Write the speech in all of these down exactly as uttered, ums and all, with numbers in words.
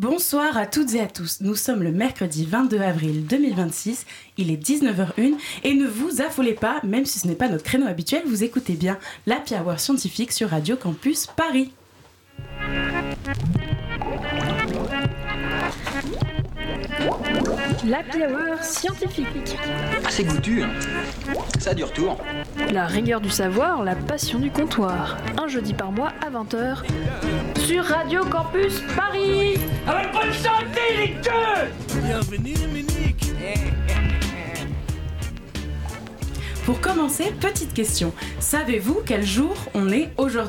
Bonsoir à toutes et à tous, nous sommes le mercredi vingt-deux avril deux mille vingt-six, il est dix-neuf heures une et ne vous affolez pas, même si ce n'est pas notre créneau habituel, vous écoutez bien l'Happy Hour scientifique sur Radio Campus Paris. L'Happy Hour scientifique. C'est goûtu, hein. Ça a du retour. La rigueur du savoir, la passion du comptoir. Un jeudi par mois à vingt heures sur Radio Campus Paris. Avec bonne santé les deux. Bienvenue Munich. Pour commencer, petite question. Savez-vous quel jour on est aujourd'hui ?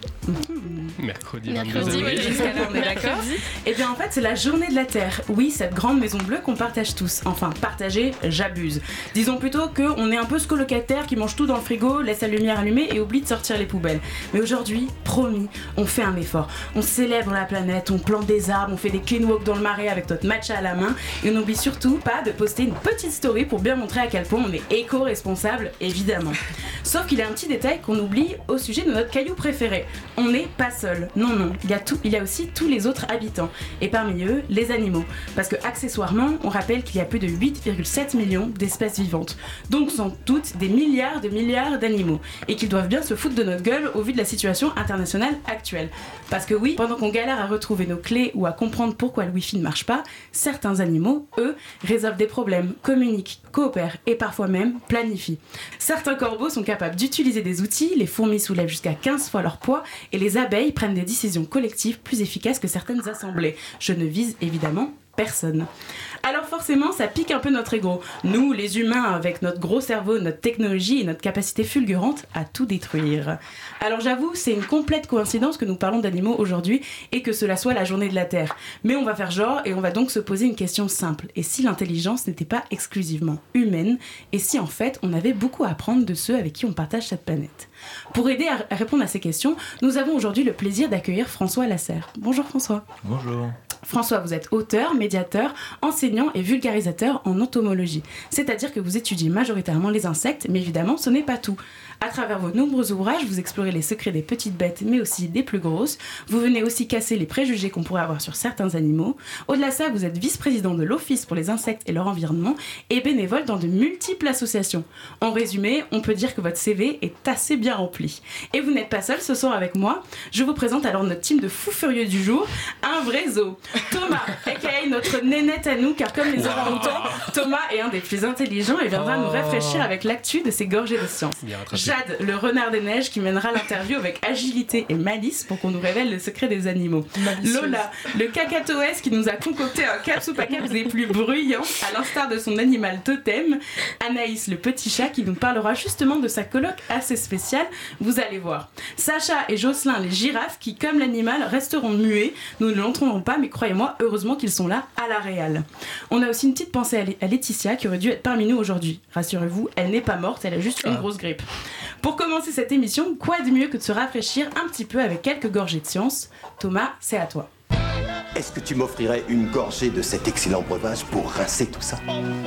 Mercredi, Mercredi, oui, jusqu'à là on est d'accord. Et bien en fait c'est la journée de la Terre. Oui, cette grande maison bleue qu'on partage tous. Enfin, partager, j'abuse. Disons plutôt qu'on est un peu ce colocataire qui mange tout dans le frigo, laisse la lumière allumée et oublie de sortir les poubelles. Mais aujourd'hui, promis, on fait un effort. On célèbre la planète, on plante des arbres, on fait des clean walks dans le marais avec notre matcha à la main. Et on n'oublie surtout pas de poster une petite story pour bien montrer à quel point on est éco-responsable, évidemment. Sauf qu'il y a un petit détail qu'on oublie au sujet de notre caillou préféré. On n'est pas seul. Non, non, il y a tout, il y a aussi tous les autres habitants. Et parmi eux, les animaux. Parce que, accessoirement, on rappelle qu'il y a plus de huit virgule sept millions d'espèces vivantes. Donc, sans doute, des milliards de milliards d'animaux. Et qu'ils doivent bien se foutre de notre gueule au vu de la situation internationale actuelle. Parce que oui, pendant qu'on galère à retrouver nos clés ou à comprendre pourquoi le Wi-Fi ne marche pas, certains animaux, eux, résolvent des problèmes, communiquent, coopèrent et parfois même planifient. Certains corbeaux sont capables d'utiliser des outils, les fourmis soulèvent jusqu'à quinze fois leur poids et les abeilles prennent des décisions collectives plus efficaces que certaines assemblées. Je ne vise évidemment personne. Alors forcément, ça pique un peu notre ego. Nous, les humains, avec notre gros cerveau, notre technologie et notre capacité fulgurante à tout détruire. Alors j'avoue, c'est une complète coïncidence que nous parlons d'animaux aujourd'hui et que cela soit la journée de la Terre. Mais on va faire genre et on va donc se poser une question simple. Et si l'intelligence n'était pas exclusivement humaine ? Et si en fait, on avait beaucoup à apprendre de ceux avec qui on partage cette planète ? Pour aider à répondre à ces questions, nous avons aujourd'hui le plaisir d'accueillir François Lasserre. Bonjour François. Bonjour. François, vous êtes auteur, médiateur, enseignant et vulgarisateur en entomologie. C'est-à-dire que vous étudiez majoritairement les insectes, mais évidemment, ce n'est pas tout. À travers vos nombreux ouvrages, vous explorez les secrets des petites bêtes, mais aussi des plus grosses. Vous venez aussi casser les préjugés qu'on pourrait avoir sur certains animaux. Au-delà de ça, vous êtes vice-président de l'Office pour les insectes et leur environnement et bénévole dans de multiples associations. En résumé, on peut dire que votre C V est assez bien rempli. Et vous n'êtes pas seul ce soir avec moi. Je vous présente alors notre team de fous furieux du jour, un vrai zoo. Thomas, aka notre nénette à nous, car comme les orang-outans, Thomas est un des plus intelligents et viendra oh. nous rafraîchir avec l'actu de ses gorgées de science. Jade, le renard des neiges, qui mènera l'interview avec agilité et malice pour qu'on nous révèle le secret des animaux. Malicieuse. Lola, le cacatoès qui nous a concocté un caps ou pas caps des plus bruyants, à l'instar de son animal totem. Anaïs, le petit chat, qui nous parlera justement de sa coloc assez spéciale, vous allez voir. Sacha et Jocelyn, les girafes, qui, comme l'animal, resteront muets. Nous ne l'entendrons pas, mais croyez-moi, heureusement qu'ils sont là à la réal. On a aussi une petite pensée à Laetitia, qui aurait dû être parmi nous aujourd'hui. Rassurez-vous, elle n'est pas morte, elle a juste une grosse grippe. Pour commencer cette émission, quoi de mieux que de se rafraîchir un petit peu avec quelques gorgées de science ? Thomas, c'est à toi. Est-ce que tu m'offrirais une gorgée de cet excellent breuvage pour rincer tout ça ?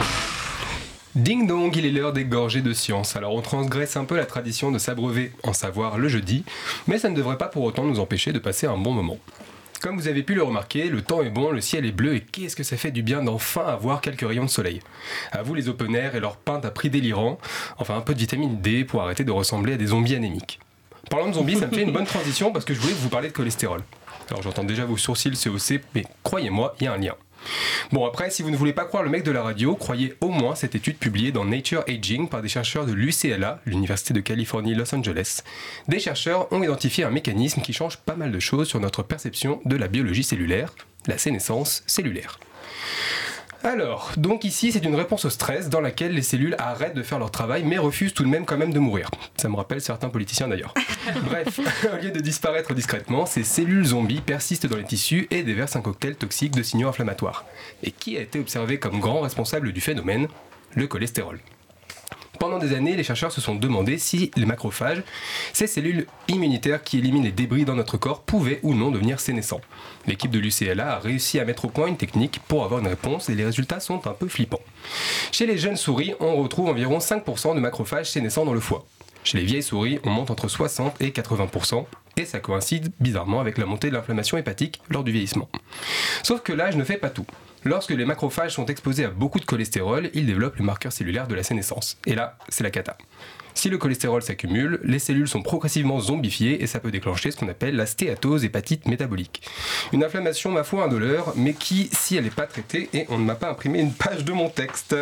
Ding dong, il est l'heure des gorgées de science. Alors on transgresse un peu la tradition de s'abreuver en savoir le jeudi, mais ça ne devrait pas pour autant nous empêcher de passer un bon moment. Comme vous avez pu le remarquer, le temps est bon, le ciel est bleu et qu'est-ce que ça fait du bien d'enfin avoir quelques rayons de soleil. À vous les open air et leurs pintes à prix délirant, enfin un peu de vitamine D pour arrêter de ressembler à des zombies anémiques. Parlant de zombies, ça me fait une bonne transition parce que je voulais vous parler de cholestérol. Alors j'entends déjà vos sourcils se hausser, mais croyez-moi, il y a un lien. Bon après, si vous ne voulez pas croire le mec de la radio, croyez au moins cette étude publiée dans Nature Aging par des chercheurs de l'U C L A, l'Université de Californie Los Angeles. Des chercheurs ont identifié un mécanisme qui change pas mal de choses sur notre perception de la biologie cellulaire, la sénescence cellulaire. Alors, donc ici c'est une réponse au stress dans laquelle les cellules arrêtent de faire leur travail mais refusent tout de même quand même de mourir. Ça me rappelle certains politiciens d'ailleurs. Bref, au lieu de disparaître discrètement, ces cellules zombies persistent dans les tissus et déversent un cocktail toxique de signaux inflammatoires. Et qui a été observé comme grand responsable du phénomène ? Le cholestérol. Pendant des années, les chercheurs se sont demandé si les macrophages, ces cellules immunitaires qui éliminent les débris dans notre corps, pouvaient ou non devenir sénescents. L'équipe de l'U C L A a réussi à mettre au point une technique pour avoir une réponse et les résultats sont un peu flippants. Chez les jeunes souris, on retrouve environ cinq pour cent de macrophages sénescents dans le foie. Chez les vieilles souris, on monte entre soixante et quatre-vingts pour cent et ça coïncide bizarrement avec la montée de l'inflammation hépatique lors du vieillissement. Sauf que l'âge ne fait pas tout. Lorsque les macrophages sont exposés à beaucoup de cholestérol, ils développent le marqueur cellulaire de la sénescence. Et là, c'est la cata. Si le cholestérol s'accumule, les cellules sont progressivement zombifiées et ça peut déclencher ce qu'on appelle la stéatose hépatite métabolique. Une inflammation, ma foi, indolore, mais qui, si elle n'est pas traitée, et on ne m'a pas imprimé une page de mon texte.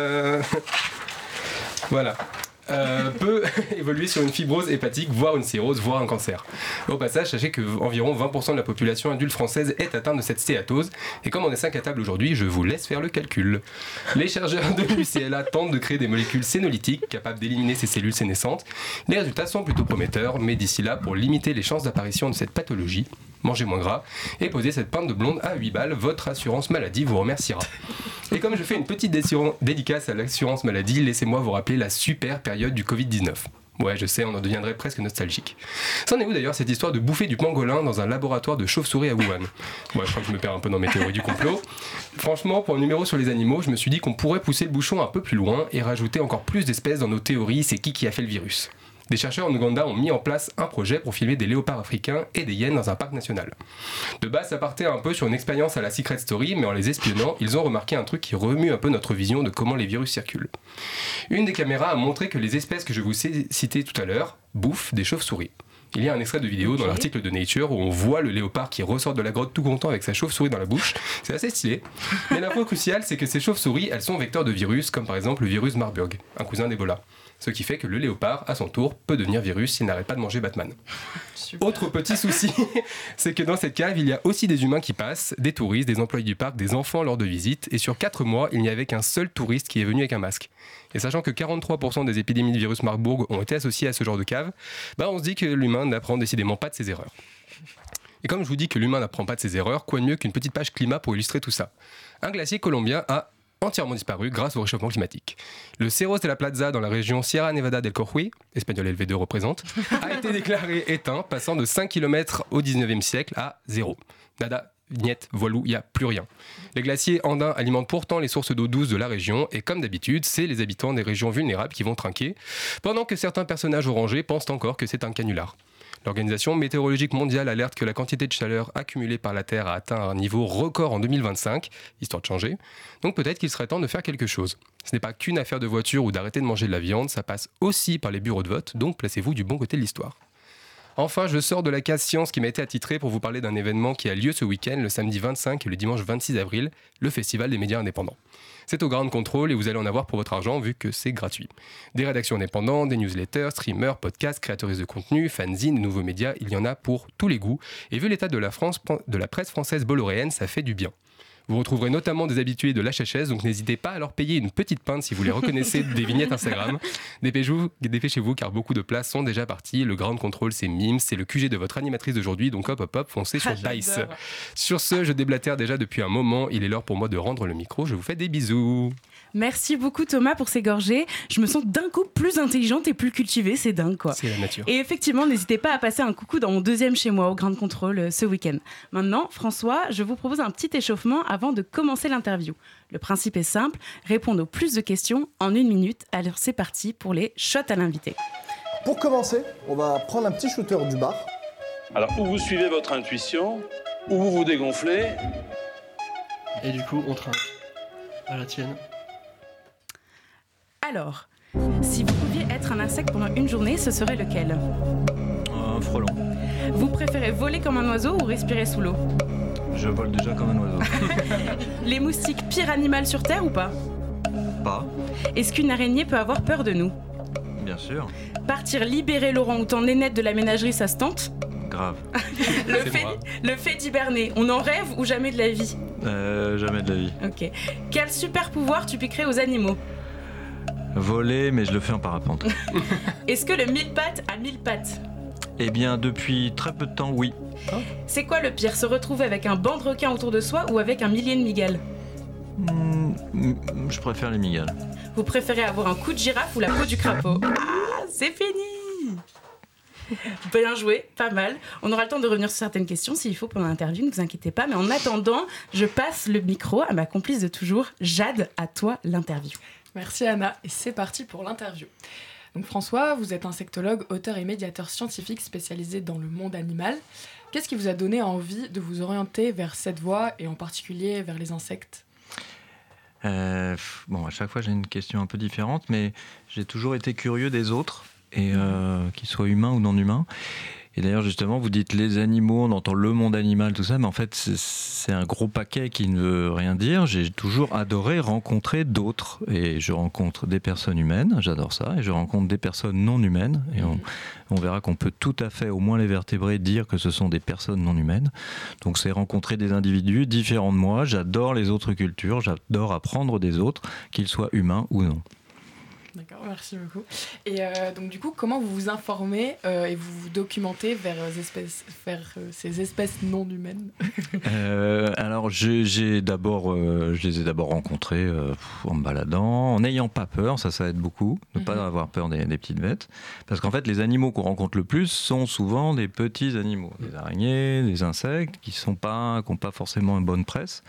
Voilà. Euh, peut évoluer sur une fibrose hépatique, voire une cirrhose, voire un cancer. Au passage, sachez qu'environ vingt pour cent de la population adulte française est atteinte de cette stéatose, et comme on est cinq à table aujourd'hui, je vous laisse faire le calcul. Les chercheurs de l'U C L A tentent de créer des molécules sénolytiques capables d'éliminer ces cellules sénescentes. Les résultats sont plutôt prometteurs, mais d'ici là, pour limiter les chances d'apparition de cette pathologie, mangez moins gras et posez cette pinte de blonde à huit balles, votre assurance maladie vous remerciera. Et comme je fais une petite dédicace à l'assurance maladie, laissez-moi vous rappeler la super période du covid dix-neuf. Ouais, je sais, on en deviendrait presque nostalgique. C'en est où d'ailleurs cette histoire de bouffer du pangolin dans un laboratoire de chauve-souris à Wuhan ? Ouais, je crois que je me perds un peu dans mes théories du complot. Franchement, pour un numéro sur les animaux, je me suis dit qu'on pourrait pousser le bouchon un peu plus loin et rajouter encore plus d'espèces dans nos théories, c'est qui qui a fait le virus ? Des chercheurs en Ouganda ont mis en place un projet pour filmer des léopards africains et des hyènes dans un parc national. De base, ça partait un peu sur une expérience à la Secret Story, mais en les espionnant, ils ont remarqué un truc qui remue un peu notre vision de comment les virus circulent. Une des caméras a montré que les espèces que je vous ai citées tout à l'heure bouffent des chauves-souris. Il y a un extrait de vidéo okay. dans l'article de Nature où on voit le léopard qui ressort de la grotte tout content avec sa chauve-souris dans la bouche. C'est assez stylé. Mais l'info cruciale, c'est que ces chauves-souris, elles sont vecteurs de virus, comme par exemple le virus Marburg, un cousin d'Ebola. Ce qui fait que le léopard, à son tour, peut devenir virus s'il n'arrête pas de manger Batman. Super. Autre petit souci, c'est que dans cette cave, il y a aussi des humains qui passent, des touristes, des employés du parc, des enfants lors de visites, et sur quatre mois, il n'y avait qu'un seul touriste qui est venu avec un masque. Et sachant que quarante-trois pour cent des épidémies de virus Marburg ont été associées à ce genre de cave, bah on se dit que l'humain n'apprend décidément pas de ses erreurs. Et comme je vous dis que l'humain n'apprend pas de ses erreurs, quoi de mieux qu'une petite page climat pour illustrer tout ça ? Un glacier colombien a entièrement disparu grâce au réchauffement climatique. Le Cerros de la Plaza dans la région Sierra Nevada del Cojuy, espagnol L V deux représente, a été déclaré éteint, passant de cinq kilomètres au dix-neuvième siècle à zéro. Nada, vignette, voilou, il n'y a plus rien. Les glaciers andins alimentent pourtant les sources d'eau douce de la région et comme d'habitude, c'est les habitants des régions vulnérables qui vont trinquer, pendant que certains personnages orangés pensent encore que c'est un canular. L'Organisation météorologique mondiale alerte que la quantité de chaleur accumulée par la Terre a atteint un niveau record en deux mille vingt-cinq, histoire de changer. Donc peut-être qu'il serait temps de faire quelque chose. Ce n'est pas qu'une affaire de voiture ou d'arrêter de manger de la viande, ça passe aussi par les bureaux de vote, donc placez-vous du bon côté de l'histoire. Enfin, je sors de la case science qui m'a été attitrée pour vous parler d'un événement qui a lieu ce week-end, le samedi vingt-cinq et le dimanche vingt-six avril, le Festival des médias indépendants. C'est au Ground Control et vous allez en avoir pour votre argent vu que c'est gratuit. Des rédactions indépendantes, des newsletters, streamers, podcasts, créatrices de contenu, fanzines, de nouveaux médias, il y en a pour tous les goûts. Et vu l'état de la, France, de la presse française bolloréenne, ça fait du bien. Vous retrouverez notamment des habitués de l'H H S, donc n'hésitez pas à leur payer une petite pinte si vous les reconnaissez des vignettes Instagram. Dépêchez-vous, dépêchez-vous car beaucoup de places sont déjà parties. Le Ground Control, c'est Mims, c'est le Q G de votre animatrice d'aujourd'hui, donc hop hop hop, foncez sur ah, Dice. Sur ce, je déblatère déjà depuis un moment, il est l'heure pour moi de rendre le micro, je vous fais des bisous. Merci beaucoup Thomas pour ces gorgées. Je me sens d'un coup plus intelligente et plus cultivée, c'est dingue quoi. C'est la nature. Et effectivement, n'hésitez pas à passer un coucou dans mon deuxième chez moi au Ground Control euh, ce week-end. Maintenant, François, je vous propose un petit échauffement avant de commencer l'interview. Le principe est simple, répondre aux plus de questions en une minute. Alors c'est parti pour les shots à l'invité. Pour commencer, on va prendre un petit shooter du bar. Alors, ou vous suivez votre intuition, ou vous vous dégonflez. Et du coup, on trinque. À la tienne. Alors, si vous pouviez être un insecte pendant une journée, ce serait lequel ? Un frelon. Vous préférez voler comme un oiseau ou respirer sous l'eau ? Je vole déjà comme un oiseau. Les moustiques, pire animal sur Terre ou pas ? Pas. Est-ce qu'une araignée peut avoir peur de nous ? Bien sûr. Partir libérer l'orang-outan nénette de la ménagerie, ça se tente ? Grave. le, fait, le fait d'hiberner, on en rêve ou jamais de la vie ? Euh, jamais de la vie. Ok. Quel super pouvoir tu piquerais aux animaux ? Voler, mais je le fais en parapente. Est-ce que le mille pattes a mille pattes ? Eh bien, depuis très peu de temps, oui. C'est quoi le pire, se retrouver avec un banc de requins autour de soi ou avec un millier de migales ? mmh, Je préfère les migales. Vous préférez avoir un cou de girafe ou la peau du crapaud ? Ah, c'est fini ! Bien joué, pas mal. On aura le temps de revenir sur certaines questions s'il faut pendant l'interview, ne vous inquiétez pas. Mais en attendant, je passe le micro à ma complice de toujours, Jade, à toi l'interview. Merci Anna, et c'est parti pour l'interview. Donc François, vous êtes insectologue, auteur et médiateur scientifique spécialisé dans le monde animal. Qu'est-ce qui vous a donné envie de vous orienter vers cette voie et en particulier vers les insectes ? euh, Bon, à chaque fois j'ai une question un peu différente, mais j'ai toujours été curieux des autres, et euh, qu'ils soient humains ou non humains. Et d'ailleurs, justement, vous dites les animaux, on entend le monde animal, tout ça, mais en fait, c'est, c'est un gros paquet qui ne veut rien dire. J'ai toujours adoré rencontrer d'autres. Et je rencontre des personnes humaines, j'adore ça, et je rencontre des personnes non humaines. Et on, on verra qu'on peut tout à fait, au moins les vertébrés, dire que ce sont des personnes non humaines. Donc, c'est rencontrer des individus différents de moi. J'adore les autres cultures, j'adore apprendre des autres, qu'ils soient humains ou non. D'accord, merci beaucoup. Et euh, donc du coup, comment vous vous informez euh, et vous vous documentez vers, euh, espèces, vers euh, ces espèces non humaines ? euh, Alors, j'ai, j'ai d'abord, euh, je les ai d'abord rencontrés euh, en me baladant, en n'ayant pas peur, ça, ça aide beaucoup, ne mm-hmm. pas avoir peur des, des petites bêtes. Parce qu'en fait, les animaux qu'on rencontre le plus sont souvent des petits animaux, des araignées, des insectes, qui n'ont pas, qui n'ont pas forcément une bonne presse.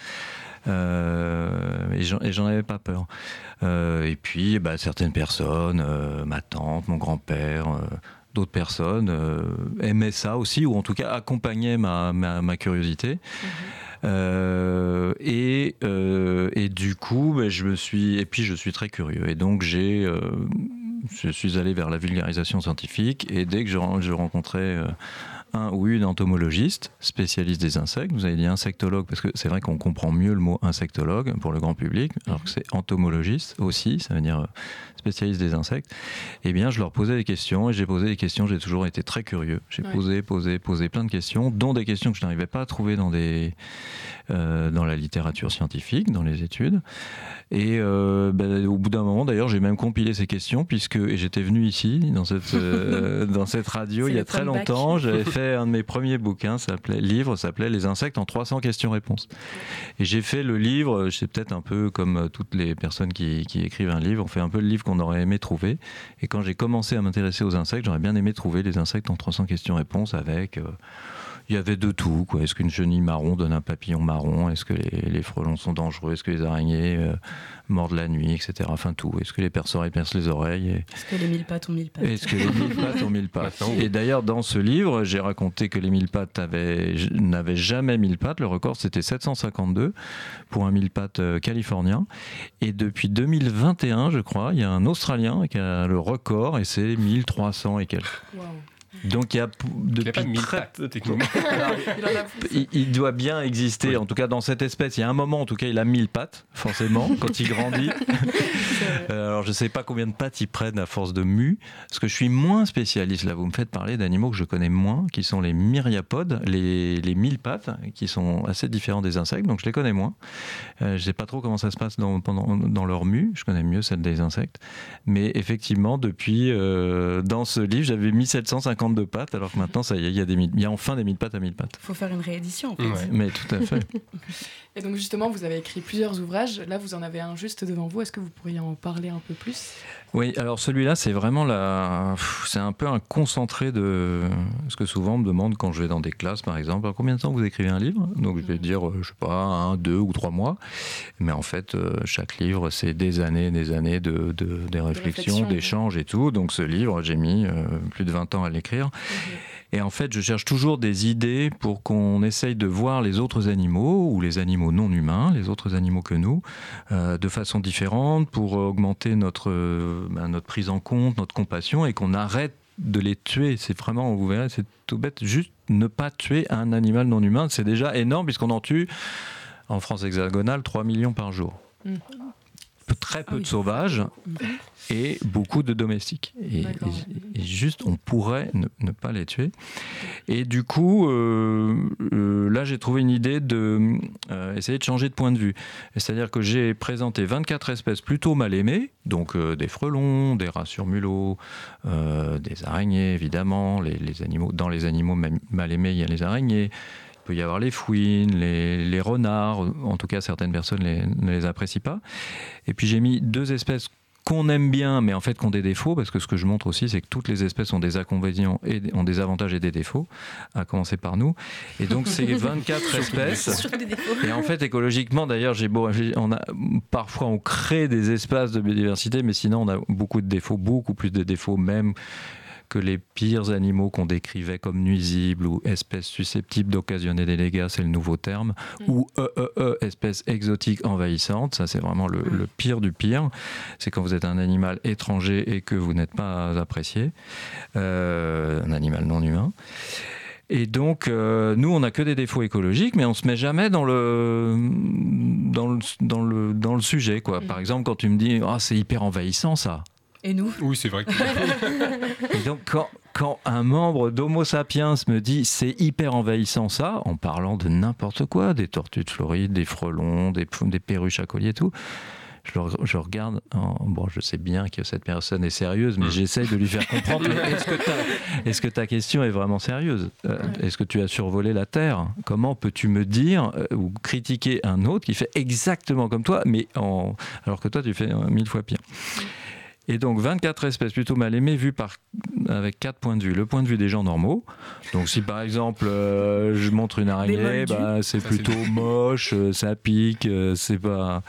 Euh, et, j'en, et j'en avais pas peur. Euh, et puis, bah, certaines personnes, euh, ma tante, mon grand-père, euh, d'autres personnes euh, aimaient ça aussi, ou en tout cas accompagnaient ma, ma, ma curiosité. Mmh. Euh, et, euh, et du coup, bah, je me suis, et puis je suis très curieux. Et donc j'ai, euh, je suis allé vers la vulgarisation scientifique. Et dès que je, je rencontrais euh, un ou une entomologiste, spécialiste des insectes, vous avez dit insectologue, parce que c'est vrai qu'on comprend mieux le mot insectologue pour le grand public, alors que c'est entomologiste aussi, ça veut dire spécialiste des insectes, eh bien je leur posais des questions, et j'ai posé des questions, j'ai toujours été très curieux. J'ai ouais. posé, posé, posé plein de questions, dont des questions que je n'arrivais pas à trouver dans, des, euh, dans la littérature scientifique, dans les études. Et euh, ben, au bout d'un moment, d'ailleurs, j'ai même compilé ces questions, puisque et j'étais venu ici, dans cette, euh, dans cette radio, il y a très longtemps. J'avais fait un de mes premiers bouquins, s'appelait, livre, s'appelait Les insectes en trois cents questions-réponses. Et j'ai fait le livre, c'est peut-être un peu comme toutes les personnes qui, qui écrivent un livre, on fait un peu le livre qu'on aurait aimé trouver. Et quand j'ai commencé à m'intéresser aux insectes, j'aurais bien aimé trouver les insectes en trois cents questions-réponses avec... Euh, il y avait de tout, quoi. Est-ce qu'une chenille marron donne un papillon marron ? Est-ce que les, les frelons sont dangereux ? Est-ce que les araignées euh, mordent la nuit, et cetera. Enfin tout. Est-ce que les perce-oreilles percent les oreilles ? Et... Est-ce que les mille pattes ont mille pattes ? Est-ce que les mille pattes ont mille pattes ? Et d'ailleurs, dans ce livre, j'ai raconté que les mille pattes avaient, n'avaient jamais mille pattes. Le record, c'était sept cent cinquante-deux pour un mille pattes euh, californien. Et depuis deux mille vingt et un, je crois, il y a un Australien qui a le record, et c'est mille trois cents et quelques. Wow. Donc il y a depuis il très pattes, techniquement. il, il doit bien exister, oui. En tout cas dans cette espèce. Il y a un moment, en tout cas, il a mille pattes, forcément, quand il grandit. euh, alors je sais pas combien de pattes ils prennent à force de mue, parce que je suis moins spécialiste. Là, vous me faites parler d'animaux que je connais moins, qui sont les myriapodes, les, les mille pattes, qui sont assez différents des insectes. Donc je les connais moins. Euh, je sais pas trop comment ça se passe dans, pendant, dans leur mue. Je connais mieux celle des insectes. Mais effectivement, depuis euh, dans ce livre, j'avais mis sept cent cinquante de pattes, alors que maintenant ça y est, il y a des il y a enfin des mille pattes à mille pattes. Il faut faire une réédition en fait. Ouais. Mais tout à fait. Et donc justement, vous avez écrit plusieurs ouvrages. Là, vous en avez un juste devant vous. Est-ce que vous pourriez en parler un peu plus ? Oui, alors celui-là, c'est vraiment la, c'est un peu un concentré de ce que souvent on me demande quand je vais dans des classes, par exemple. Alors, combien de temps vous écrivez un livre ? Donc je vais dire, je sais pas, un, deux ou trois mois. Mais en fait, chaque livre, c'est des années, des années de, de des réflexions, de d'échanges et tout. Donc ce livre, j'ai mis euh, plus de vingt ans à l'écrire. Mm-hmm. Et en fait, je cherche toujours des idées pour qu'on essaye de voir les autres animaux, ou les animaux non humains, les autres animaux que nous, euh, de façon différente, pour augmenter notre, euh, ben, notre prise en compte, notre compassion, et qu'on arrête de les tuer. C'est vraiment, vous verrez, c'est tout bête, juste ne pas tuer un animal non humain, c'est déjà énorme, puisqu'on en tue, en France hexagonale, trois millions par jour. Mmh. Très peu ah oui. de sauvages et beaucoup de domestiques. Et, et, et juste, on pourrait ne, ne pas les tuer. Et du coup, euh, euh, là, j'ai trouvé une idée de euh, essayer de changer de point de vue. C'est-à-dire que j'ai présenté vingt-quatre espèces plutôt mal aimées, donc euh, des frelons, des rats sur mulots, euh, des araignées, évidemment. Les, les animaux, dans les animaux mal aimés, il y a les araignées. Il peut y avoir les fouines, les, les renards, en tout cas certaines personnes les, ne les apprécient pas. Et puis j'ai mis deux espèces qu'on aime bien, mais en fait qui ont des défauts, parce que ce que je montre aussi, c'est que toutes les espèces ont des inconvénients et ont des avantages et des défauts, à commencer par nous. Et donc c'est vingt-quatre espèces. Et en fait, écologiquement, d'ailleurs, j'ai beau, on a, parfois on crée des espaces de biodiversité, mais sinon on a beaucoup de défauts, beaucoup plus de défauts même que les pires animaux qu'on décrivait comme nuisibles ou espèces susceptibles d'occasionner des dégâts, c'est le nouveau terme, mmh. ou E E E, espèces exotiques envahissantes, ça c'est vraiment le, le pire du pire. C'est quand vous êtes un animal étranger et que vous n'êtes pas apprécié, euh, un animal non humain. Et donc, euh, nous, on n'a que des défauts écologiques, mais on ne se met jamais dans le, dans le, dans le, dans le sujet, quoi. Mmh. Par exemple, quand tu me dis oh, « c'est hyper envahissant, ça ». Et nous ? Oui, c'est vrai. Que... Et donc, quand, quand un membre d'Homo sapiens me dit « c'est hyper envahissant, ça », en parlant de n'importe quoi, des tortues de Floride, des frelons, des, des perruches à collier et tout, Je, le, je regarde, en, bon, je sais bien que cette personne est sérieuse, mais j'essaye de lui faire comprendre. Est-ce que, est-ce que ta question est vraiment sérieuse ? euh, Est-ce que tu as survolé la Terre ? Comment peux-tu me dire euh, ou critiquer un autre qui fait exactement comme toi, mais en, alors que toi tu fais euh, mille fois pire ? Et donc vingt-quatre espèces plutôt mal aimées vues par, avec quatre points de vue. Le point de vue des gens normaux. Donc si par exemple euh, je montre une araignée, bah, c'est ça, plutôt c'est... moche, ça pique, c'est pas...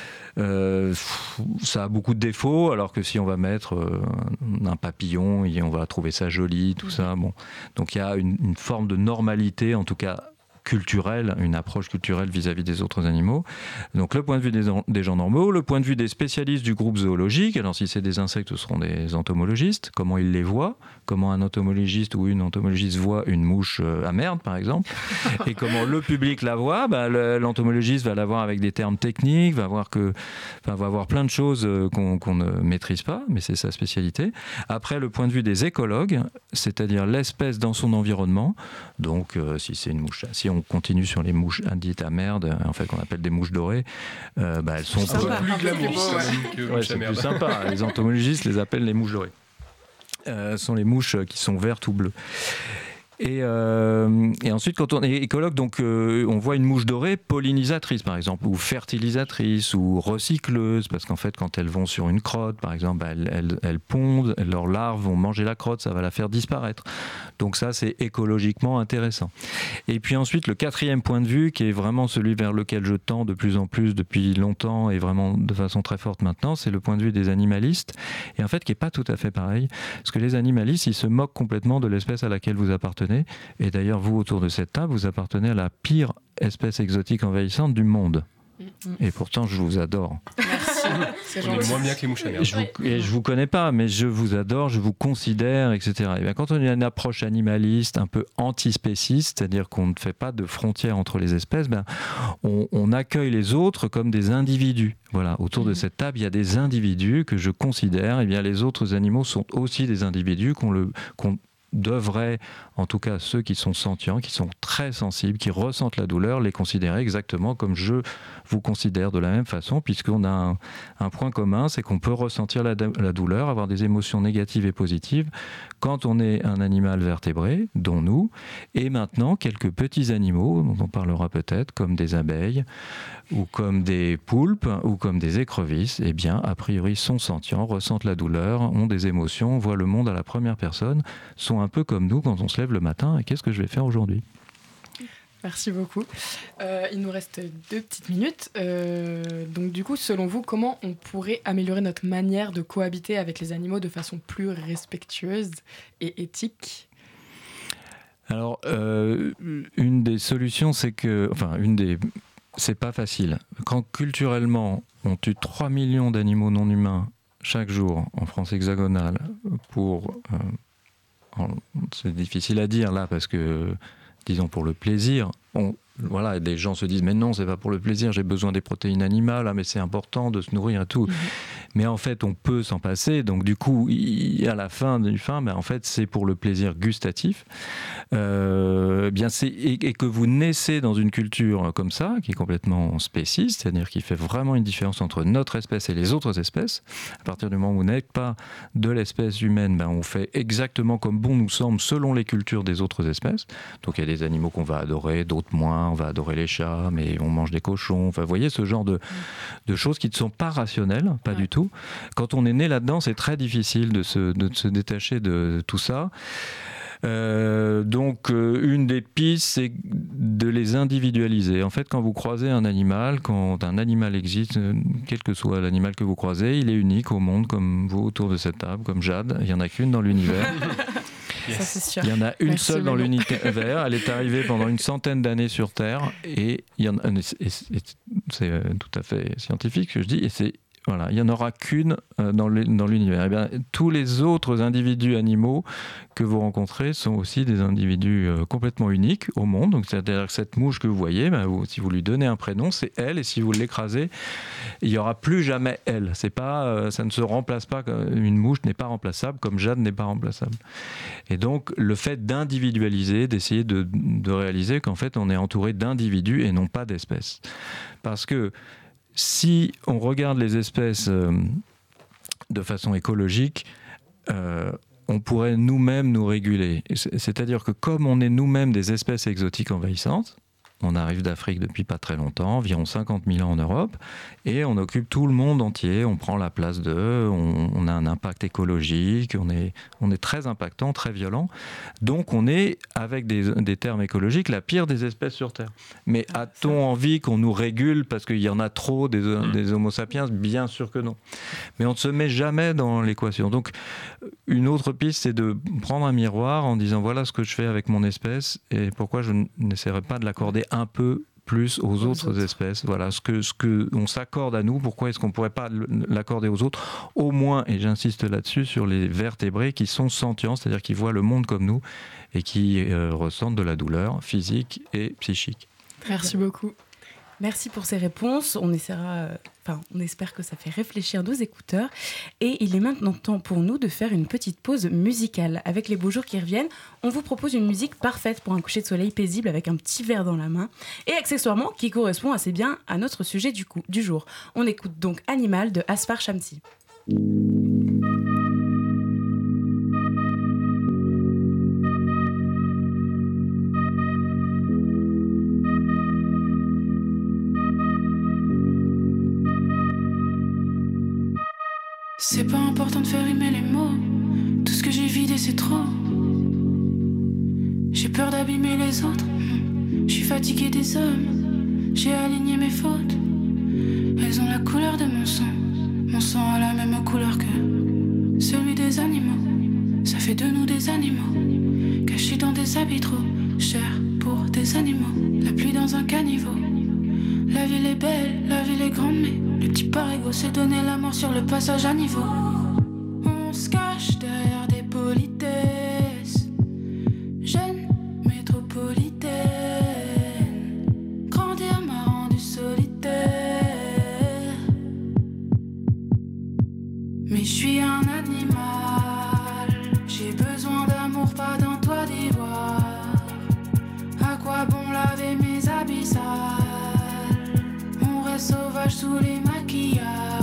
Euh, ça a beaucoup de défauts, alors que si on va mettre euh, un papillon, on va trouver ça joli, tout ça. Bon. Donc il y a une, une forme de normalité, en tout cas culturelle, une approche culturelle vis-à-vis des autres animaux. Donc le point de vue des, des gens normaux, le point de vue des spécialistes du groupe zoologique. Alors si c'est des insectes, ce seront des entomologistes. Comment ils les voient ? Comment un entomologiste ou une entomologiste voit une mouche à merde, par exemple. Et comment le public la voit ? Bah, le, l'entomologiste va la voir avec des termes techniques, va voir que, enfin, va voir plein de choses qu'on, qu'on ne maîtrise pas, mais c'est sa spécialité. Après, le point de vue des écologues, c'est-à-dire l'espèce dans son environnement. Donc, euh, si c'est une mouche, si on continue sur les mouches dites à merde, en fait, qu'on appelle des mouches dorées, euh, bah, elles sont c'est peu... plus glamour, que ouais, c'est plus sympa. Les entomologistes les appellent les mouches dorées. Euh, ce sont les mouches qui sont vertes ou bleues. Et, euh, et ensuite, quand on est écologue, donc, euh, on voit une mouche dorée pollinisatrice, par exemple, ou fertilisatrice, ou recycleuse, parce qu'en fait, quand elles vont sur une crotte, par exemple, elles, elles, elles pondent, leurs larves vont manger la crotte, ça va la faire disparaître. Donc ça, c'est écologiquement intéressant. Et puis ensuite, le quatrième point de vue, qui est vraiment celui vers lequel je tends de plus en plus depuis longtemps, et vraiment de façon très forte maintenant, c'est le point de vue des animalistes, et en fait, qui n'est pas tout à fait pareil, parce que les animalistes, ils se moquent complètement de l'espèce à laquelle vous appartenez. Et d'ailleurs, vous, autour de cette table, vous appartenez à la pire espèce exotique envahissante du monde. Et pourtant, je vous adore. Merci. C'est gentil. On est moins bien que les mouches à merde. Et je vous, et je vous connais pas, mais je vous adore, je vous considère, et cetera. Et bien, quand on a une approche animaliste, un peu antispéciste, c'est-à-dire qu'on ne fait pas de frontières entre les espèces, ben, on, on accueille les autres comme des individus. Voilà, autour mmh. de cette table, il y a des individus que je considère, et bien les autres animaux sont aussi des individus qu'on le qu'on devrait, en tout cas ceux qui sont sentients, qui sont très sensibles, qui ressentent la douleur, les considérer exactement comme je vous considère de la même façon, puisqu'on a un, un point commun, c'est qu'on peut ressentir la, la douleur, avoir des émotions négatives et positives quand on est un animal vertébré, dont nous, et maintenant quelques petits animaux, dont on parlera peut-être, comme des abeilles, ou comme des poulpes, ou comme des écrevisses, eh bien, a priori, sont sentients, ressentent la douleur, ont des émotions, voient le monde à la première personne, sont un peu comme nous quand on se lève le matin, et qu'est-ce que je vais faire aujourd'hui ? Merci beaucoup. Euh, il nous reste deux petites minutes. Euh, donc du coup, selon vous, comment on pourrait améliorer notre manière de cohabiter avec les animaux de façon plus respectueuse et éthique ? Alors, euh, une des solutions, c'est que... Enfin, une des... C'est pas facile. Quand culturellement, on tue trois millions d'animaux non humains chaque jour en France hexagonale pour... Euh, c'est difficile à dire là parce que, disons pour le plaisir, on, voilà, des gens se disent mais non, c'est pas pour le plaisir, j'ai besoin des protéines animales, ah, mais c'est important de se nourrir et tout. Mmh. Mais en fait, on peut s'en passer. Donc du coup, à la fin du fin, ben, en fait, c'est pour le plaisir gustatif. Euh, bien c'est, et, et que vous naissez dans une culture comme ça, qui est complètement spéciste, c'est-à-dire qui fait vraiment une différence entre notre espèce et les autres espèces. À partir du moment où vous n'êtes pas de l'espèce humaine, ben, on fait exactement comme bon nous semble selon les cultures des autres espèces. Donc il y a des animaux qu'on va adorer, d'autres moins. On va adorer les chats, mais on mange des cochons. Enfin, vous voyez, ce genre de, de choses qui ne sont pas rationnelles, pas ouais. du tout. Quand on est né là-dedans, c'est très difficile de se, de se détacher de tout ça. Euh, donc, euh, une des pistes, c'est de les individualiser. En fait, quand vous croisez un animal, quand un animal existe, euh, quel que soit l'animal que vous croisez, il est unique au monde, comme vous autour de cette table, comme Jade. Il n'y en a qu'une dans l'univers. Ça, c'est sûr. Il y en a une Merci, seule dans Manon. l'univers. Elle est arrivée pendant une centaine d'années sur Terre. Et, il y en a, et c'est, et c'est tout à fait scientifique ce que je dis. Et c'est Voilà, il n'y en aura qu'une dans l'univers. Eh bien, tous les autres individus animaux que vous rencontrez sont aussi des individus complètement uniques au monde. Donc, c'est-à-dire que cette mouche que vous voyez, ben, vous, si vous lui donnez un prénom, c'est elle, et si vous l'écrasez, il n'y aura plus jamais elle. C'est pas, ça ne se remplace pas. Une mouche n'est pas remplaçable, comme Jade n'est pas remplaçable. Et donc, le fait d'individualiser, d'essayer de, de réaliser qu'en fait, on est entouré d'individus et non pas d'espèces. Parce que si on regarde les espèces euh, de façon écologique, euh, on pourrait nous-mêmes nous réguler. C'est-à-dire que comme on est nous-mêmes des espèces exotiques envahissantes, on arrive d'Afrique depuis pas très longtemps, environ cinquante mille ans en Europe, et on occupe tout le monde entier, on prend la place d'eux, on, on a un impact écologique, on est, on est très impactant, très violent. Donc on est, avec des, des termes écologiques, la pire des espèces sur Terre. Mais a-t-on envie qu'on nous régule parce qu'il y en a trop des, des Homo sapiens ? Bien sûr que non. Mais on ne se met jamais dans l'équation. Donc une autre piste, c'est de prendre un miroir en disant voilà ce que je fais avec mon espèce et pourquoi je n'essaierai pas de l'accorder un peu plus aux, aux autres, autres espèces. Voilà, ce que, ce que on s'accorde à nous, pourquoi est-ce qu'on ne pourrait pas l'accorder aux autres ? Au moins, et j'insiste là-dessus, sur les vertébrés qui sont sentients, c'est-à-dire qui voient le monde comme nous et qui euh, ressentent de la douleur physique et psychique. Merci beaucoup. Merci pour ces réponses. On essaiera, enfin, on espère que ça fait réfléchir nos écouteurs. Et il est maintenant temps pour nous de faire une petite pause musicale. Avec les beaux jours qui reviennent, on vous propose une musique parfaite pour un coucher de soleil paisible avec un petit verre dans la main. Et accessoirement, qui correspond assez bien à notre sujet du, coup, du jour. On écoute donc Animal de Asfar Shamsi. C'est pas important de faire rimer les mots. Tout ce que j'ai vidé c'est trop. J'ai peur d'abîmer les autres. Je suis fatigué des hommes. J'ai aligné mes fautes. Elles ont la couleur de mon sang. Mon sang a la même couleur que celui des animaux. Ça fait de nous des animaux, cachés dans des habits trop chers pour des animaux. La pluie dans un caniveau. La ville est belle, la ville est grande, mais le petit parigo s'est donné la mort sur le passage à niveau. On se cache derrière des politesses, jeune métropolitaine. Grandir m'a rendu solitaire, mais je suis un animal. J'ai besoin d'amour, pas d'un toit d'ivoire. À quoi bon laver mes habits sales? Sauvage sous les maquillages.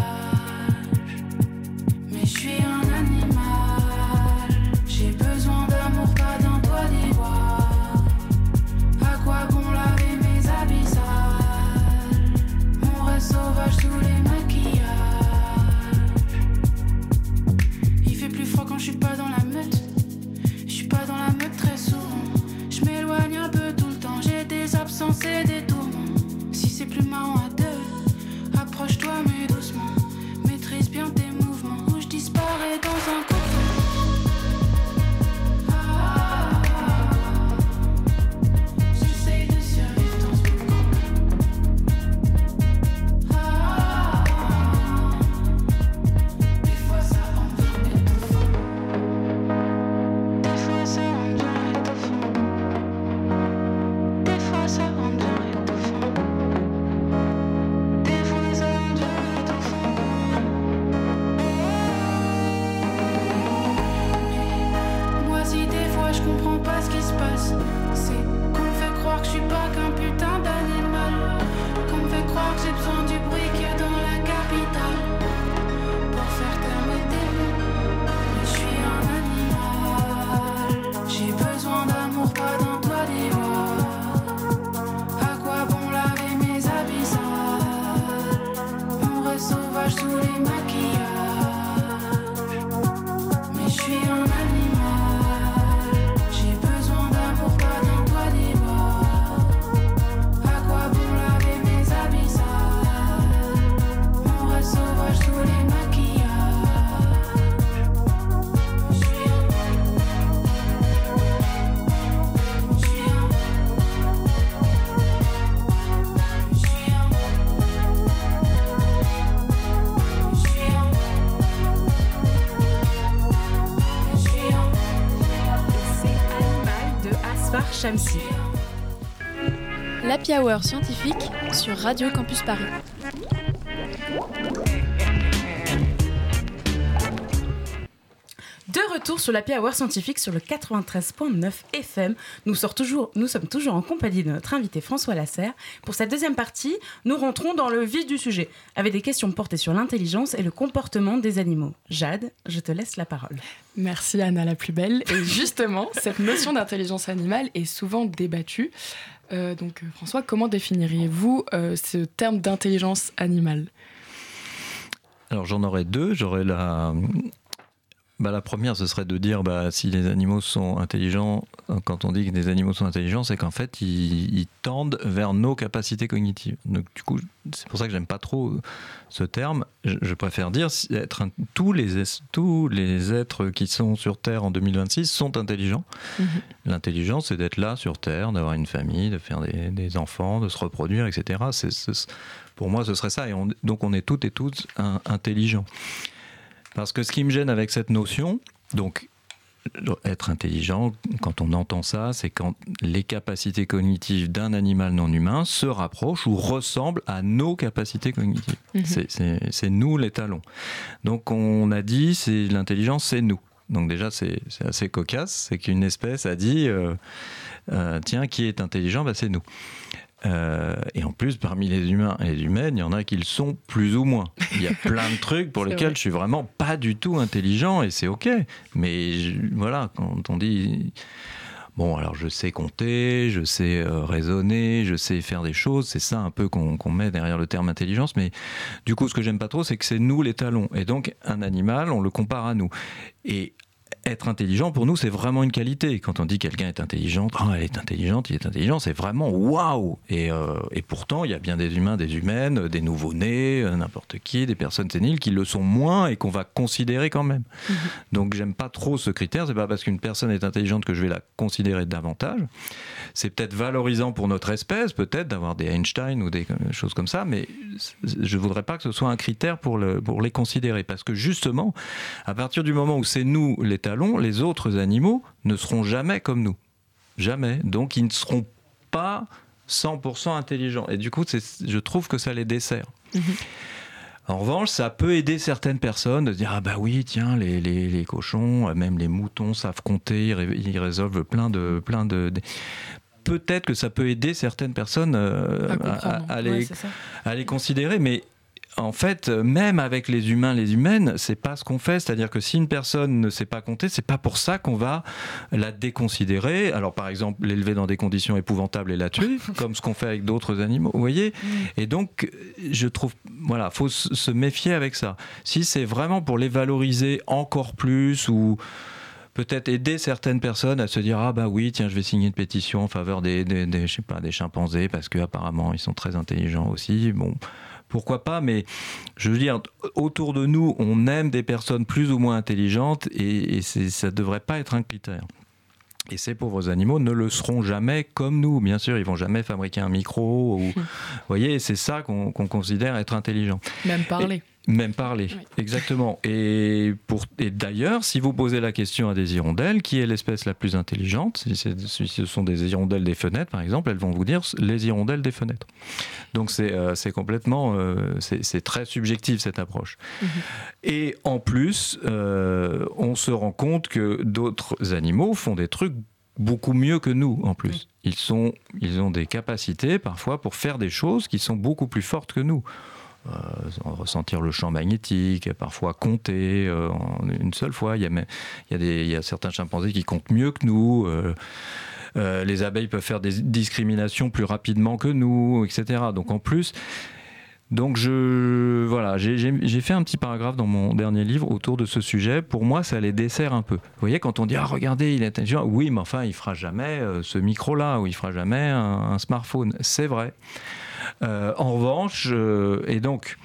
Mais je suis un animal. J'ai besoin d'amour, pas d'un toit d'ivoire. À quoi bon laver mes habits sales? On reste sauvage sous les maquillages. Il fait plus froid quand je suis pas dans la meute. Je suis pas dans la meute très souvent. Je m'éloigne un peu tout le temps. J'ai des absences et des tourments. Si c'est plus marrant à deux, approche-toi mais doucement, maîtrise bien tes mouvements, ou je disparais dans un coffre. Ah, j'essaye de survivre dans ce moment. Ah, des fois ça en devient étouffant. Des fois ça en devient étouffant. Des fois ça en devient étouffant. Je comprends pas ce qui se passe. C'est qu'on me fait croire que je suis pas qu'un putain d'animal. Qu'on me fait croire que j'ai besoin du bruit qu'il y a dans la capitale pour faire taire mes démons. Mais je suis un animal. J'ai besoin d'amour, pas d'un toit d'ivoire. À quoi bon laver mes habits sales? On reste sauvage sous les maquillages. Mais je suis un animal. J'ai Chamsi. L'Happy Hour scientifique sur Radio Campus Paris. De retour sur l'Happy Hour scientifique sur le quatre-vingt-treize virgule neuf F M. Nous, sort toujours, nous sommes toujours en compagnie de notre invité François Lasserre. Pour cette deuxième partie, nous rentrons dans le vif du sujet, avec des questions portées sur l'intelligence et le comportement des animaux. Jade, je te laisse la parole. Merci Anna la plus belle. Et justement, cette notion d'intelligence animale est souvent débattue. Euh, donc François, comment définiriez-vous euh, ce terme d'intelligence animale ? Alors j'en aurais deux. J'aurais la... Bah, la première, ce serait de dire bah, si les animaux sont intelligents, quand on dit que les animaux sont intelligents, c'est qu'en fait, ils, ils tendent vers nos capacités cognitives. Donc, du coup, c'est pour ça que j'aime pas trop ce terme. Je, je préfère dire être un, tous, les, tous les êtres qui sont sur Terre en deux mille vingt-six sont intelligents. Mmh. L'intelligence, c'est d'être là sur Terre, d'avoir une famille, de faire des, des enfants, de se reproduire, et cetera. C'est, c'est, pour moi, ce serait ça. Et on, donc, on est toutes et tous un, intelligents. Parce que ce qui me gêne avec cette notion, donc être intelligent, quand on entend ça, c'est quand les capacités cognitives d'un animal non humain se rapprochent ou ressemblent à nos capacités cognitives. Mmh. C'est, c'est, c'est nous les talons. Donc on a dit, c'est, l'intelligence, c'est nous. Donc déjà, c'est, c'est assez cocasse, c'est qu'une espèce a dit, euh, euh, tiens, qui est intelligent, bah, c'est nous. Euh, et en plus, parmi les humains et les humaines, il y en a qui le sont plus ou moins. Il y a plein de trucs pour lesquels vrai. Je suis vraiment pas du tout intelligent et c'est ok. Mais je, voilà, quand on dit... Bon, alors je sais compter, je sais euh, raisonner, je sais faire des choses, c'est ça un peu qu'on, qu'on met derrière le terme intelligence. Mais du coup, ce que j'aime pas trop, c'est que c'est nous les talons. Et donc, un animal, on le compare à nous. Et être intelligent, pour nous, c'est vraiment une qualité. Quand on dit quelqu'un est intelligent, oh, elle est intelligente, il est intelligent, c'est vraiment waouh. Et, euh, et pourtant, il y a bien des humains, des humaines, des nouveau-nés, n'importe qui, des personnes séniles qui le sont moins et qu'on va considérer quand même. Mmh. Donc, j'aime pas trop ce critère. C'est pas parce qu'une personne est intelligente que je vais la considérer davantage. C'est peut-être valorisant pour notre espèce, peut-être d'avoir des Einstein ou des choses comme ça, mais je voudrais pas que ce soit un critère pour, le, pour les considérer. Parce que justement, à partir du moment où c'est nous les talents, les autres animaux ne seront jamais comme nous. Jamais. Donc, ils ne seront pas cent pour cent intelligents. Et du coup, c'est, je trouve que ça les dessert. Mmh. En revanche, ça peut aider certaines personnes de dire « Ah bah oui, tiens, les, les, les cochons, même les moutons savent compter, ils, ré, ils résolvent plein de... Plein de, de... » Peut-être que ça peut aider certaines personnes euh, à, à, à, les, ouais, à les considérer, mais en fait, même avec les humains, les humaines, c'est pas ce qu'on fait. C'est-à-dire que si une personne ne sait pas compter, c'est pas pour ça qu'on va la déconsidérer. Alors, par exemple, l'élever dans des conditions épouvantables et la tuer, comme ce qu'on fait avec d'autres animaux. Vous voyez ? Et donc, je trouve, voilà, faut se méfier avec ça. Si c'est vraiment pour les valoriser encore plus ou peut-être aider certaines personnes à se dire ah bah oui tiens je vais signer une pétition en faveur des, des, des je sais pas des chimpanzés parce que apparemment ils sont très intelligents aussi. Bon. Pourquoi pas, mais je veux dire, autour de nous, on aime des personnes plus ou moins intelligentes et, et c'est, ça ne devrait pas être un critère. Et ces pauvres animaux ne le seront jamais comme nous. Bien sûr, ils ne vont jamais fabriquer un micro. Vous voyez, c'est ça qu'on, qu'on considère être intelligent. Même parler. Et, même parler, oui. Exactement. Et, pour, et d'ailleurs, si vous posez la question à des hirondelles, qui est l'espèce la plus intelligente ? Si, c'est, si ce sont des hirondelles des fenêtres, par exemple, elles vont vous dire les hirondelles des fenêtres. Donc c'est, euh, c'est complètement, euh, c'est, c'est très subjectif cette approche. Mmh. Et en plus, euh, on se rend compte que d'autres animaux font des trucs beaucoup mieux que nous, en plus. Mmh. Ils sont, ils ont des capacités parfois pour faire des choses qui sont beaucoup plus fortes que nous. Euh, ressentir le champ magnétique, parfois compter euh, en une seule fois. Il y a, il y a des, il y a certains chimpanzés qui comptent mieux que nous. Euh, euh, les abeilles peuvent faire des discriminations plus rapidement que nous, et cetera. Donc en plus, donc je, voilà, j'ai, j'ai, j'ai fait un petit paragraphe dans mon dernier livre autour de ce sujet. Pour moi, ça les dessert un peu. Vous voyez, quand on dit ah regardez, il est intelligent. Oui, mais enfin, il fera jamais euh, ce micro-là ou il fera jamais un, un smartphone. C'est vrai. Euh, en revanche, euh, et donc,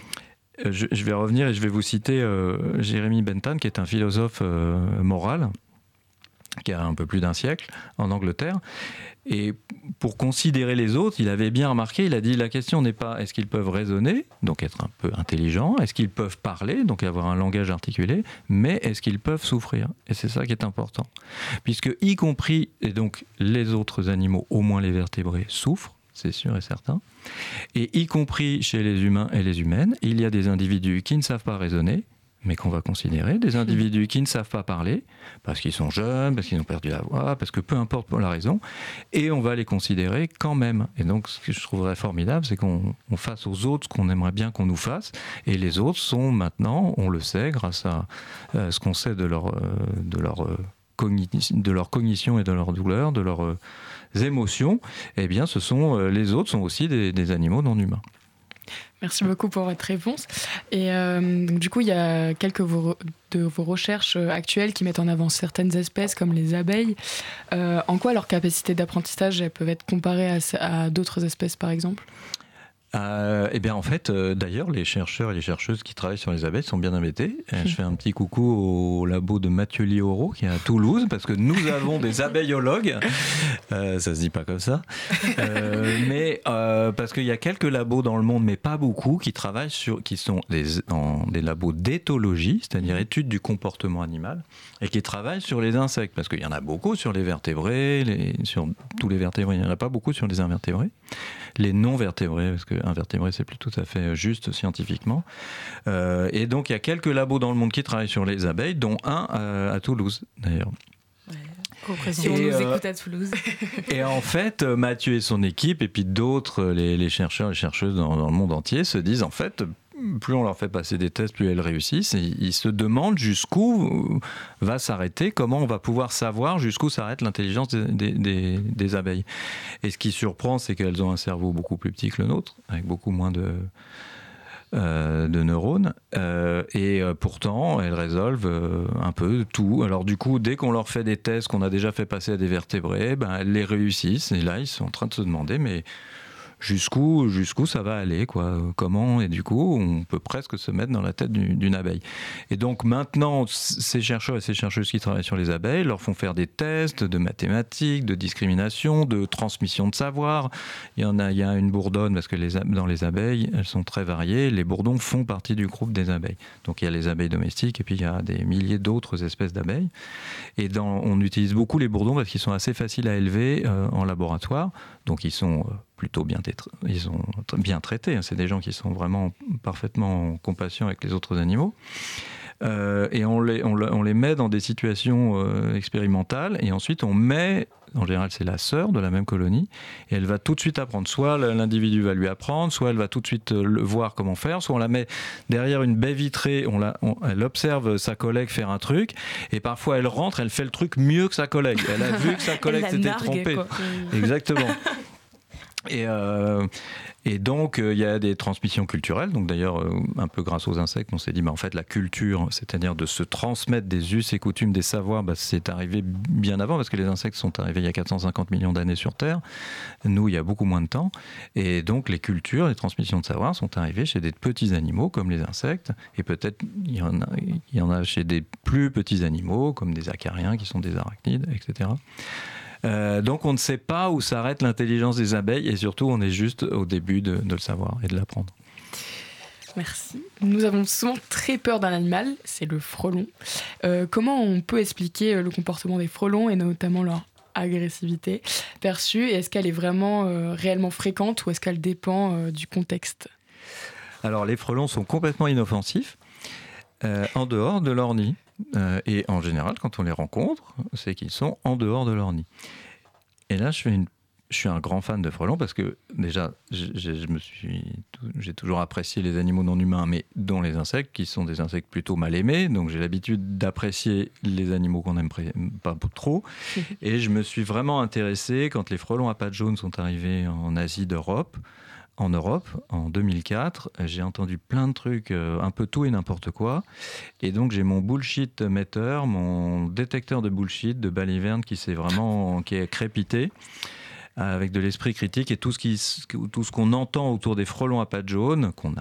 je, je vais revenir et je vais vous citer euh, Jeremy Bentham, qui est un philosophe euh, moral, qui a un peu plus d'un siècle en Angleterre. Et pour considérer les autres, il avait bien remarqué, il a dit la question n'est pas est-ce qu'ils peuvent raisonner, donc être un peu intelligents, est-ce qu'ils peuvent parler, donc avoir un langage articulé, mais est-ce qu'ils peuvent souffrir ? Et c'est ça qui est important. Puisque y compris, et donc les autres animaux, au moins les vertébrés, souffrent, c'est sûr et certain, et y compris chez les humains et les humaines, il y a des individus qui ne savent pas raisonner, mais qu'on va considérer, des individus qui ne savent pas parler, parce qu'ils sont jeunes, parce qu'ils ont perdu la voix, parce que peu importe pour la raison, et on va les considérer quand même. Et donc, ce que je trouverais formidable, c'est qu'on on fasse aux autres ce qu'on aimerait bien qu'on nous fasse, et les autres sont maintenant, on le sait, grâce à euh, ce qu'on sait de leur, euh, de, leur, euh, cogni- de leur cognition et de leur douleur, de leurs euh, émotions, eh bien, ce sont, euh, les autres sont aussi des, des animaux non humains. Merci beaucoup pour votre réponse. Et euh, donc, du coup, il y a quelques vos, de vos recherches actuelles qui mettent en avant certaines espèces comme les abeilles. Euh, en quoi leur capacité d'apprentissage elles peuvent être comparées à, à d'autres espèces, par exemple ? Euh, eh bien, en fait, euh, d'ailleurs, les chercheurs et les chercheuses qui travaillent sur les abeilles sont bien embêtés. Euh, je fais un petit coucou au labo de Mathieu Lioro, qui est à Toulouse, parce que nous avons des abeilologues. Euh, ça se dit pas comme ça. Euh, mais euh, parce qu'il y a quelques labos dans le monde, mais pas beaucoup, qui travaillent sur, qui sont des, en, des labos d'éthologie, c'est-à-dire études du comportement animal, et qui travaillent sur les insectes, parce qu'il y en a beaucoup sur les vertébrés, les, sur tous les vertébrés, il n'y en a pas beaucoup sur les invertébrés. Les non-vertébrés, parce que invertébrés, c'est plus tout à fait juste scientifiquement. Euh, et donc, il y a quelques labos dans le monde qui travaillent sur les abeilles, dont un à, à Toulouse, d'ailleurs. Ouais. Si on nous euh, écoute à Toulouse. Et en fait, Mathieu et son équipe, et puis d'autres, les, les chercheurs et les chercheuses dans, dans le monde entier, se disent, en fait, plus on leur fait passer des tests, plus elles réussissent. Et ils se demandent jusqu'où va s'arrêter, comment on va pouvoir savoir jusqu'où s'arrête l'intelligence des, des, des, des abeilles. Et ce qui surprend, c'est qu'elles ont un cerveau beaucoup plus petit que le nôtre, avec beaucoup moins de, euh, de neurones. Euh, et euh, pourtant, elles résolvent euh, un peu tout. Alors du coup, dès qu'on leur fait des tests qu'on a déjà fait passer à des vertébrés, ben, elles les réussissent. Et là, ils sont en train de se demander, mais... Jusqu'où, jusqu'où ça va aller, quoi. Comment, et du coup, on peut presque se mettre dans la tête d'une, d'une abeille. Et donc maintenant, ces chercheurs et ces chercheuses qui travaillent sur les abeilles leur font faire des tests de mathématiques, de discrimination, de transmission de savoir. Il y en a, il y a une bourdonne, parce que les, dans les abeilles, elles sont très variées. Les bourdons font partie du groupe des abeilles. Donc il y a les abeilles domestiques, et puis il y a des milliers d'autres espèces d'abeilles. Et dans, on utilise beaucoup les bourdons parce qu'ils sont assez faciles à élever euh, en laboratoire. Donc ils sont... Euh, plutôt bien, ils sont bien traités. C'est des gens qui sont vraiment parfaitement en compassion avec les autres animaux. Euh, et on les, on, on les met dans des situations euh, expérimentales, et ensuite on met, en général c'est la sœur de la même colonie, et elle va tout de suite apprendre. Soit l'individu va lui apprendre, soit elle va tout de suite le voir comment faire, soit on la met derrière une baie vitrée, on la, on, elle observe sa collègue faire un truc, et parfois elle rentre, elle fait le truc mieux que sa collègue. Elle a vu que sa collègue s'était trompée. Exactement. Et, euh, et donc, il euh, y a des transmissions culturelles. Donc, d'ailleurs, euh, un peu grâce aux insectes, on s'est dit, bah, en fait, la culture, c'est-à-dire de se transmettre des us et coutumes, des savoirs, bah, c'est arrivé bien avant, parce que les insectes sont arrivés il y a quatre cent cinquante millions d'années sur Terre. Nous, il y a beaucoup moins de temps. Et donc, les cultures, les transmissions de savoir sont arrivées chez des petits animaux, comme les insectes. Et peut-être, il y en a, il y en a chez des plus petits animaux, comme des acariens, qui sont des arachnides, et cetera. Euh, donc on ne sait pas où s'arrête l'intelligence des abeilles, et surtout on est juste au début de, de le savoir et de l'apprendre. Merci. Nous avons souvent très peur d'un animal, c'est le frelon. Euh, comment on peut expliquer le comportement des frelons et notamment leur agressivité perçue, et est-ce qu'elle est vraiment euh, réellement fréquente ou est-ce qu'elle dépend euh, du contexte ? Alors les frelons sont complètement inoffensifs euh, en dehors de leur nid. Euh, et en général, quand on les rencontre, c'est qu'ils sont en dehors de leur nid. Et là, je, fais une, je suis un grand fan de frelons parce que, déjà, je, je me suis, j'ai toujours apprécié les animaux non humains, mais dont les insectes, qui sont des insectes plutôt mal aimés. Donc, j'ai l'habitude d'apprécier les animaux qu'on n'aime pas trop. Et je me suis vraiment intéressé quand les frelons à pattes jaunes sont arrivés en Asie d'Europe. En Europe, en deux mille quatre, j'ai entendu plein de trucs, euh, un peu tout et n'importe quoi. Et donc, j'ai mon bullshit meter, mon détecteur de bullshit de baliverne qui s'est vraiment qui est crépité, avec de l'esprit critique. Et tout ce, qui, tout ce qu'on entend autour des frelons à pattes jaunes, qu'on a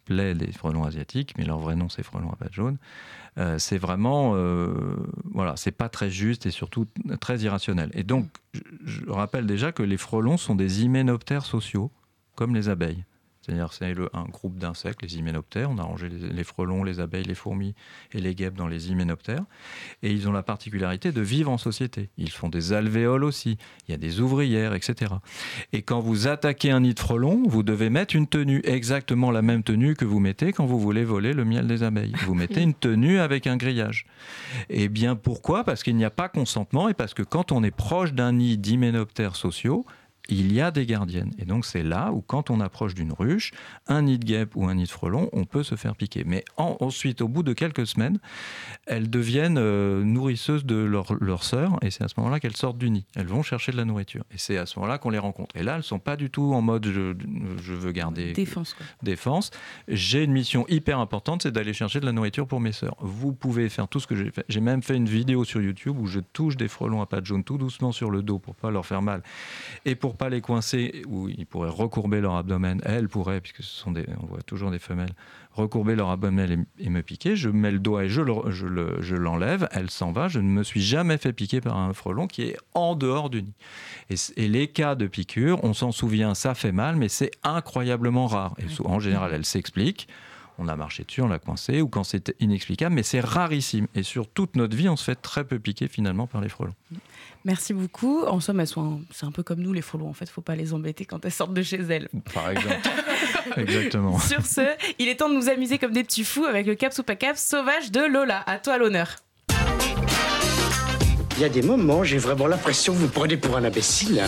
plaie des frelons asiatiques, mais leur vrai nom c'est frelons à pattes jaunes. Euh, c'est vraiment, euh, voilà, c'est pas très juste et surtout très irrationnel. Et donc, je, je rappelle déjà que les frelons sont des hyménoptères sociaux, comme les abeilles. C'est-à-dire c'est le, un groupe d'insectes, les hyménoptères. On a rangé les, les frelons, les abeilles, les fourmis et les guêpes dans les hyménoptères. Et ils ont la particularité de vivre en société. Ils font des alvéoles aussi. Il y a des ouvrières, et cetera. Et quand vous attaquez un nid de frelons, vous devez mettre une tenue, exactement la même tenue que vous mettez quand vous voulez voler le miel des abeilles. Vous mettez une tenue avec un grillage. Et bien pourquoi ? Parce qu'il n'y a pas consentement et parce que quand on est proche d'un nid d'hyménoptères sociaux, il y a des gardiennes. Et donc, c'est là où, quand on approche d'une ruche, un nid de guêpe ou un nid de frelon, on peut se faire piquer. Mais en, ensuite, au bout de quelques semaines, elles deviennent euh, nourrisseuses de leur, leur sœur, et c'est à ce moment-là qu'elles sortent du nid. Elles vont chercher de la nourriture. Et c'est à ce moment-là qu'on les rencontre. Et là, elles ne sont pas du tout en mode je, je veux garder défense, quoi. défense. J'ai une mission hyper importante, c'est d'aller chercher de la nourriture pour mes sœurs. Vous pouvez faire tout ce que j'ai fait. J'ai même fait une vidéo sur YouTube où je touche des frelons à pattes jaunes tout doucement sur le dos pour ne pas leur faire mal. Et pour pas les coincer, où ils pourraient recourber leur abdomen, elles pourraient, puisque ce sont des, on voit toujours des femelles, recourber leur abdomen et, et me piquer. Je mets le doigt et je, le, je, le, je l'enlève, elle s'en va. Je ne me suis jamais fait piquer par un frelon qui est en dehors du nid. Et, et les cas de piqûre, on s'en souvient, ça fait mal, mais c'est incroyablement rare. Et souvent, en général, elle s'explique. On a marché dessus, on l'a coincé, ou quand c'est inexplicable, mais c'est rarissime. Et sur toute notre vie, on se fait très peu piquer finalement par les frelons. Merci beaucoup. En somme, elles sont un, c'est un peu comme nous les frelons. En fait, faut pas les embêter quand elles sortent de chez elles. Par exemple. Exactement. Sur ce, il est temps de nous amuser comme des petits fous avec le Caps ou pas Caps sauvage de Lola. À toi l'honneur. Il y a des moments, j'ai vraiment l'impression que vous prenez pour un imbécile.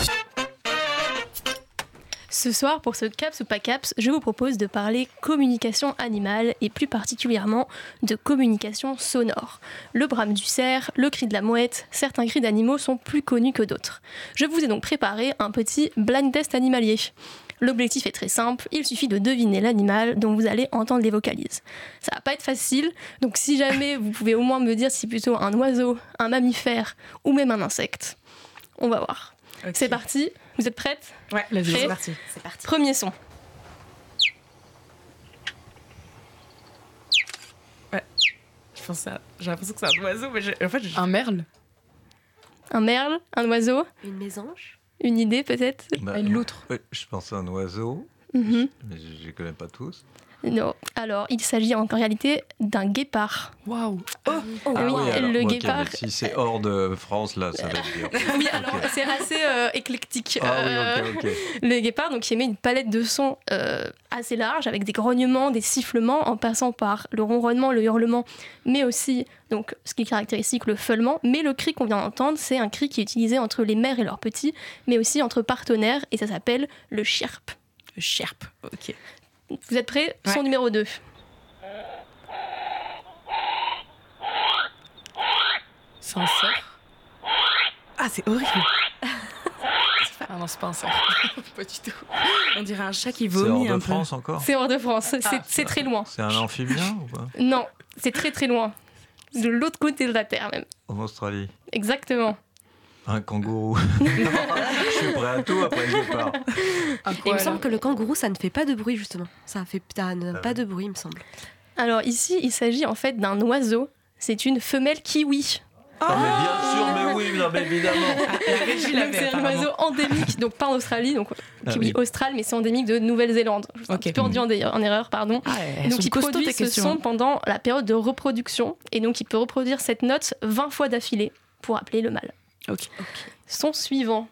Ce soir, pour ce Caps ou pas Caps, je vous propose de parler communication animale et plus particulièrement de communication sonore. Le brame du cerf, le cri de la mouette, certains cris d'animaux sont plus connus que d'autres. Je vous ai donc préparé un petit blind test animalier. L'objectif est très simple, il suffit de deviner l'animal dont vous allez entendre les vocalises. Ça va pas être facile, donc si jamais vous pouvez au moins me dire si c'est plutôt un oiseau, un mammifère ou même un insecte, on va voir. Okay. C'est parti, vous êtes prêtes ? Ouais, la vie, c'est parti. C'est parti. Premier son. Ouais, je pense à... j'ai l'impression que c'est un oiseau, mais j'ai... en fait, j'ai... un merle. Un merle, un oiseau. Une mésange. Une idée peut-être. Bah, une loutre. Ouais, je pense à un oiseau, mm-hmm. mais je ne les connais pas tous. Non, alors il s'agit en réalité d'un guépard. Waouh. Oh, oh ah oui, oui, alors, le okay, guépard. Si c'est hors de France, là, ça va être dur. Oui, alors okay. C'est assez euh, éclectique. Ah euh, oui, ok, ok. Le guépard, donc, il émet une palette de sons euh, assez large, avec des grognements, des sifflements, en passant par le ronronnement, le hurlement, mais aussi, donc, ce qui est caractéristique, le feulement. Mais le cri qu'on vient d'entendre, c'est un cri qui est utilisé entre les mères et leurs petits, mais aussi entre partenaires, et ça s'appelle le chirp. Le chirp, ok. Vous êtes prêts ? Ouais. Son numéro deux. C'est un cerf. Ah, c'est horrible. Ah non, c'est pas un cerf. Pas du tout. On dirait un chat qui vomit. C'est hors un de France peu. encore ? C'est hors de France, c'est, Ah, c'est très loin. C'est un amphibien ou pas ? Non, c'est très très loin. De l'autre côté de la Terre même. En Australie. Exactement. Un kangourou. Je suis prêt à tout après le départ. Il me semble que le kangourou, ça ne fait pas de bruit justement. Ça fait ça n'a Ah pas oui. de bruit, il me semble. Alors ici, il s'agit en fait d'un oiseau. C'est une femelle kiwi. Ah, mais bien sûr, mais oui, non, mais évidemment. La régie Donc, l'avait, c'est un apparemment. oiseau endémique, donc pas en Australie, donc Ah kiwi oui. austral, mais c'est endémique de Nouvelle-Zélande. Je vous ai un Ok. petit peu rendu en, dé- en erreur, pardon. Ah, elles Donc sont il costaudes, produit tes ce questions. son pendant la période de reproduction, et donc il peut reproduire cette note vingt fois d'affilée pour appeler le mâle. Ok. Son suivant.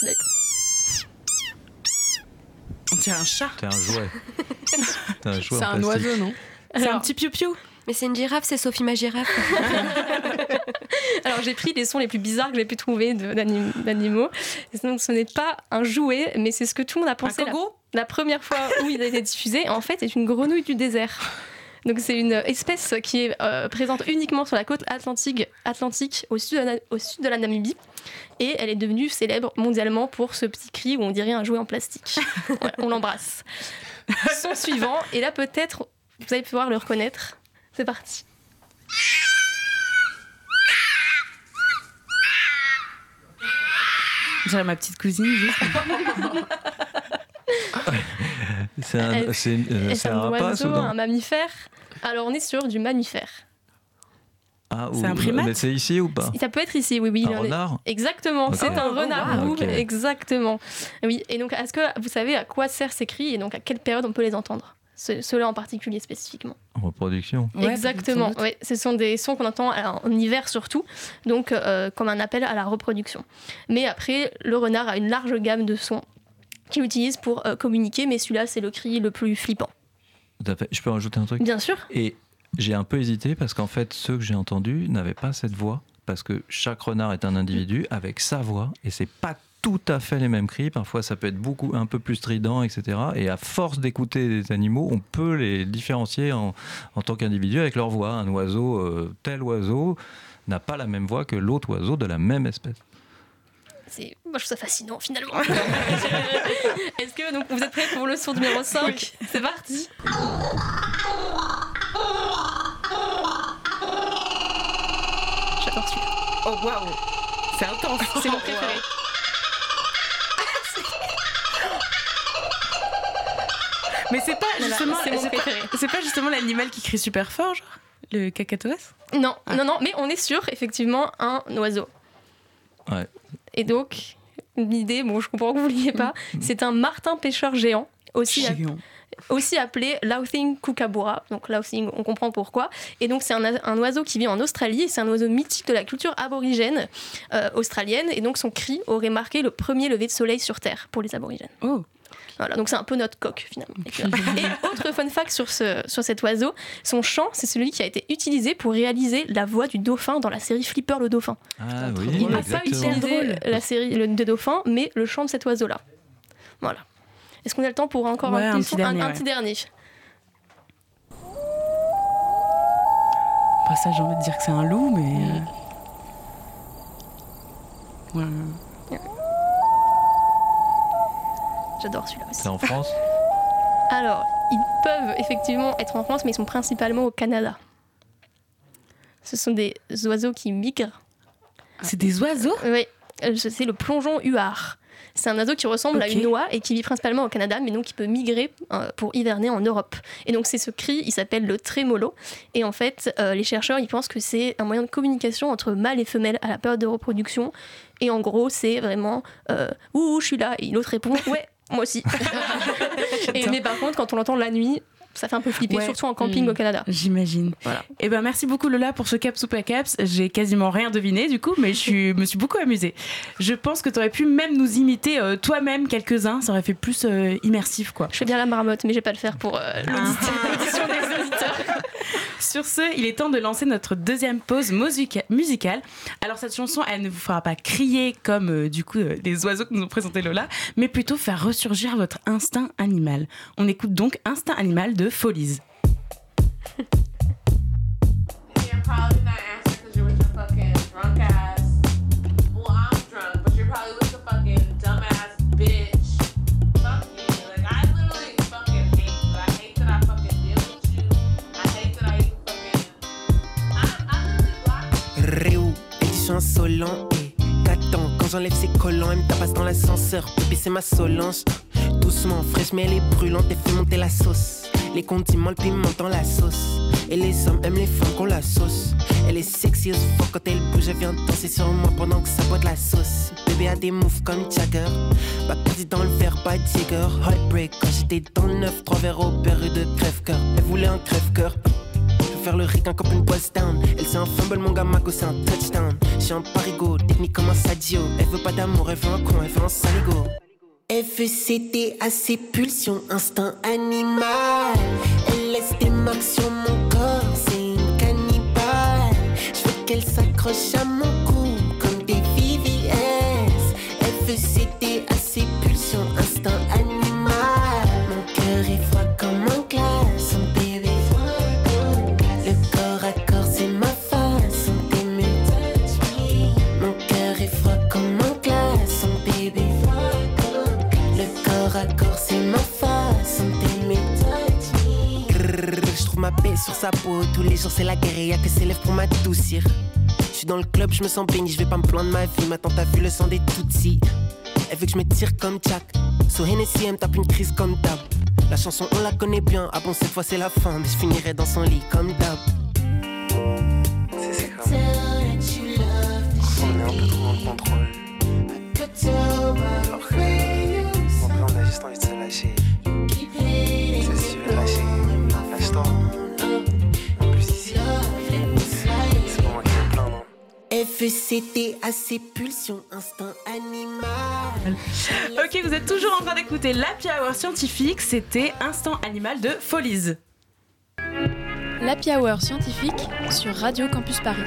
On dirait un chat. T'es un jouet. T'es un jouet C'est en un plastique. oiseau, non ? C'est Alors- un petit piou-piou. Mais c'est une girafe, c'est Sophie ma girafe. Alors j'ai pris les sons les plus bizarres que j'ai pu trouver de- d'anim- d'animaux. Et donc ce n'est pas un jouet, mais c'est ce que tout le monde a pensé Un la, kangourou ? la première fois où il a été diffusé. En fait, c'est une grenouille du désert. Donc c'est une espèce qui est euh, présente uniquement sur la côte atlantique, atlantique au, sud de la, au sud de la Namibie. Et elle est devenue célèbre mondialement pour ce petit cri où on dirait un jouet en plastique. Voilà, on l'embrasse. Son suivant, et là peut-être vous allez pouvoir le reconnaître. C'est parti. On dirait ma petite cousine, juste. C'est un, c'est, euh, Est-ce c'est un un rapace oiseau, ou non? un mammifère? Alors on est sur du mammifère. Ah, C'est ou- un primate? mais c'est ici ou pas? Ça peut être ici, oui, oui. Un il en est- renard? Exactement, D'accord. c'est un Oh, renard wow. rouge, Ok. exactement. Oui, et donc est-ce que vous savez à quoi servent ces cris et donc à quelle période on peut les entendre? Ce- Ceux-là en particulier spécifiquement. Reproduction. Ouais, Exactement, sans doute. ouais, ce sont des sons qu'on entend alors, en hiver surtout, donc euh, comme un appel à la reproduction. Mais après, le renard a une large gamme de sons qu'il utilise pour euh, communiquer, mais celui-là c'est le cri le plus flippant. Tout à fait. Je peux rajouter un truc? Bien sûr. Et j'ai un peu hésité parce qu'en fait, ceux que j'ai entendus n'avaient pas cette voix. Parce que chaque renard est un individu avec sa voix et c'est pas tout à fait les mêmes cris. Parfois, ça peut être beaucoup, un peu plus strident, et cetera. Et à force d'écouter des animaux, on peut les différencier en, en tant qu'individu avec leur voix. Un oiseau, euh, tel oiseau, n'a pas la même voix que l'autre oiseau de la même espèce. C'est... Moi, je trouve ça fascinant finalement. Est-ce que donc, vous êtes prêts pour le son numéro cinq? Oui. C'est parti. J'adore celui-là. Oh waouh, c'est intense. C'est mon préféré. Mais c'est pas justement, c'est mon c'est pas, préféré. c'est pas justement l'animal qui crie super fort, genre le cacatoès? Non, non, non, mais on est sur effectivement un oiseau. Ouais. Et donc, l'idée, bon, je comprends que vous ne vouliez pas, c'est un martin pêcheur géant, aussi, Géant. aussi appelé Laughing Kookaburra. Donc, Laughing, on comprend pourquoi. Et donc, c'est un, un oiseau qui vit en Australie, et c'est un oiseau mythique de la culture aborigène euh, australienne. Et donc, son cri aurait marqué le premier lever de soleil sur Terre pour les aborigènes. Oh. Voilà, donc c'est un peu notre coq finalement. Et autre fun fact sur, ce, sur cet oiseau, son chant, c'est celui qui a été utilisé pour réaliser la voix du dauphin dans la série Flipper le dauphin. Ah oui, Il n'a pas exactement. utilisé la série le, de dauphin, mais le chant de cet oiseau-là. Voilà. Est-ce qu'on a le temps pour encore Ouais, un, un petit petit son dernier, un, un ouais. petit dernier. Après ça, j'ai envie de dire que c'est un loup, mais. euh, Ouais. J'adore celui-là aussi. C'est en France? Alors, ils peuvent effectivement être en France, mais ils sont principalement au Canada. Ce sont des oiseaux qui migrent. C'est des oiseaux? Oui, euh, c'est le plongeon huard. C'est un oiseau qui ressemble à Ok. une oie et qui vit principalement au Canada, mais donc qui peut migrer euh, pour hiverner en Europe. Et donc c'est ce cri, il s'appelle le trémolo. Et en fait, euh, les chercheurs, ils pensent que c'est un moyen de communication entre mâles et femelles à la période de reproduction. Et en gros, c'est vraiment euh, « Ouh, je suis là !» Et l'autre répond « Ouais, moi aussi !» Et mais par contre, quand on l'entend la nuit, ça fait un peu flipper, Ouais. surtout en camping Mmh. au Canada. J'imagine. Voilà. Eh ben merci beaucoup Lola pour ce caps ou pas caps. J'ai quasiment rien deviné du coup, mais je suis, me suis beaucoup amusée. Je pense que tu aurais pu même nous imiter euh, toi-même quelques-uns, ça aurait fait plus euh, immersif quoi. Je fais bien la marmotte, mais je vais pas le faire pour euh, l'audition l'audition des auditeurs. Sur ce, il est temps de lancer notre deuxième pause musica- musicale. Alors cette chanson, elle ne vous fera pas crier comme euh, du coup euh, les oiseaux que nous ont présenté Lola, mais plutôt faire ressurgir votre instinct animal. On écoute donc Instinct Animal de Follies. Réou, édition insolent et t'attends quand j'enlève ses collants, elle me tapasse dans l'ascenseur, bébé c'est ma Solange. Doucement, fraîche mais elle est brûlante et fait monter la sauce. Les condiments, le piment dans la sauce. Et les hommes aiment les femmes qu'on la sauce. Elle est sexy as fuck quand elle bouge, elle vient danser sur moi pendant que ça boit de la sauce. Bébé a des moves comme Jagger, Bacardi dans le verre, pas Jagger. Heartbreak quand j'étais dans le neuf, trois verres au père et de crève-cœur. Elle voulait un crève-cœur. Faire le ricain comme une boss down. Elle c'est un fumble, mon gars Mako c'est un touchdown. J'suis un parigo, technique comme un Sadio. Elle veut pas d'amour, elle veut un con, elle veut un saligo. F E C T à ses pulsions, instinct animal. Elle laisse des marques sur mon corps, c'est une cannibale. J'veux qu'elle s'accroche à mon cou comme des V V S. F E C T à ses pulsions, instinct animal. Mon cœur est froid comme un glace, son bébé. Le corps à corps c'est ma façon d'aimer. Mon cœur est froid comme un glace, son bébé. Le corps à corps c'est ma façon d'aimer. Je trouve ma paix sur sa peau. Tous les jours c'est la guerre et y'a que ses lèvres pour m'adoucir. Je suis dans le club, je me sens béni, je vais pas me plaindre de ma vie. Maintenant t'as vu le sang des Tutsis. Elle veut que je me tire comme Jack. So Hennessy elle me tape une crise comme d'hab. La chanson on la connaît bien, ah bon cette fois c'est la fin, mais je finirai dans son lit comme d'hab. C'est c'est comme on est un peu trop en contrôle. Alors que en vrai on a juste envie de se lâcher. C'est si tu veux te lâcher, lâche-toi. En plus ici, c'est pas moi qui me plaindre. F C T à ses pulsions, instinct animal. Ok, vous êtes toujours en train d'écouter l'Happy Hour scientifique, c'était Instant Animal de Folies. L'Happy Hour scientifique sur Radio Campus Paris.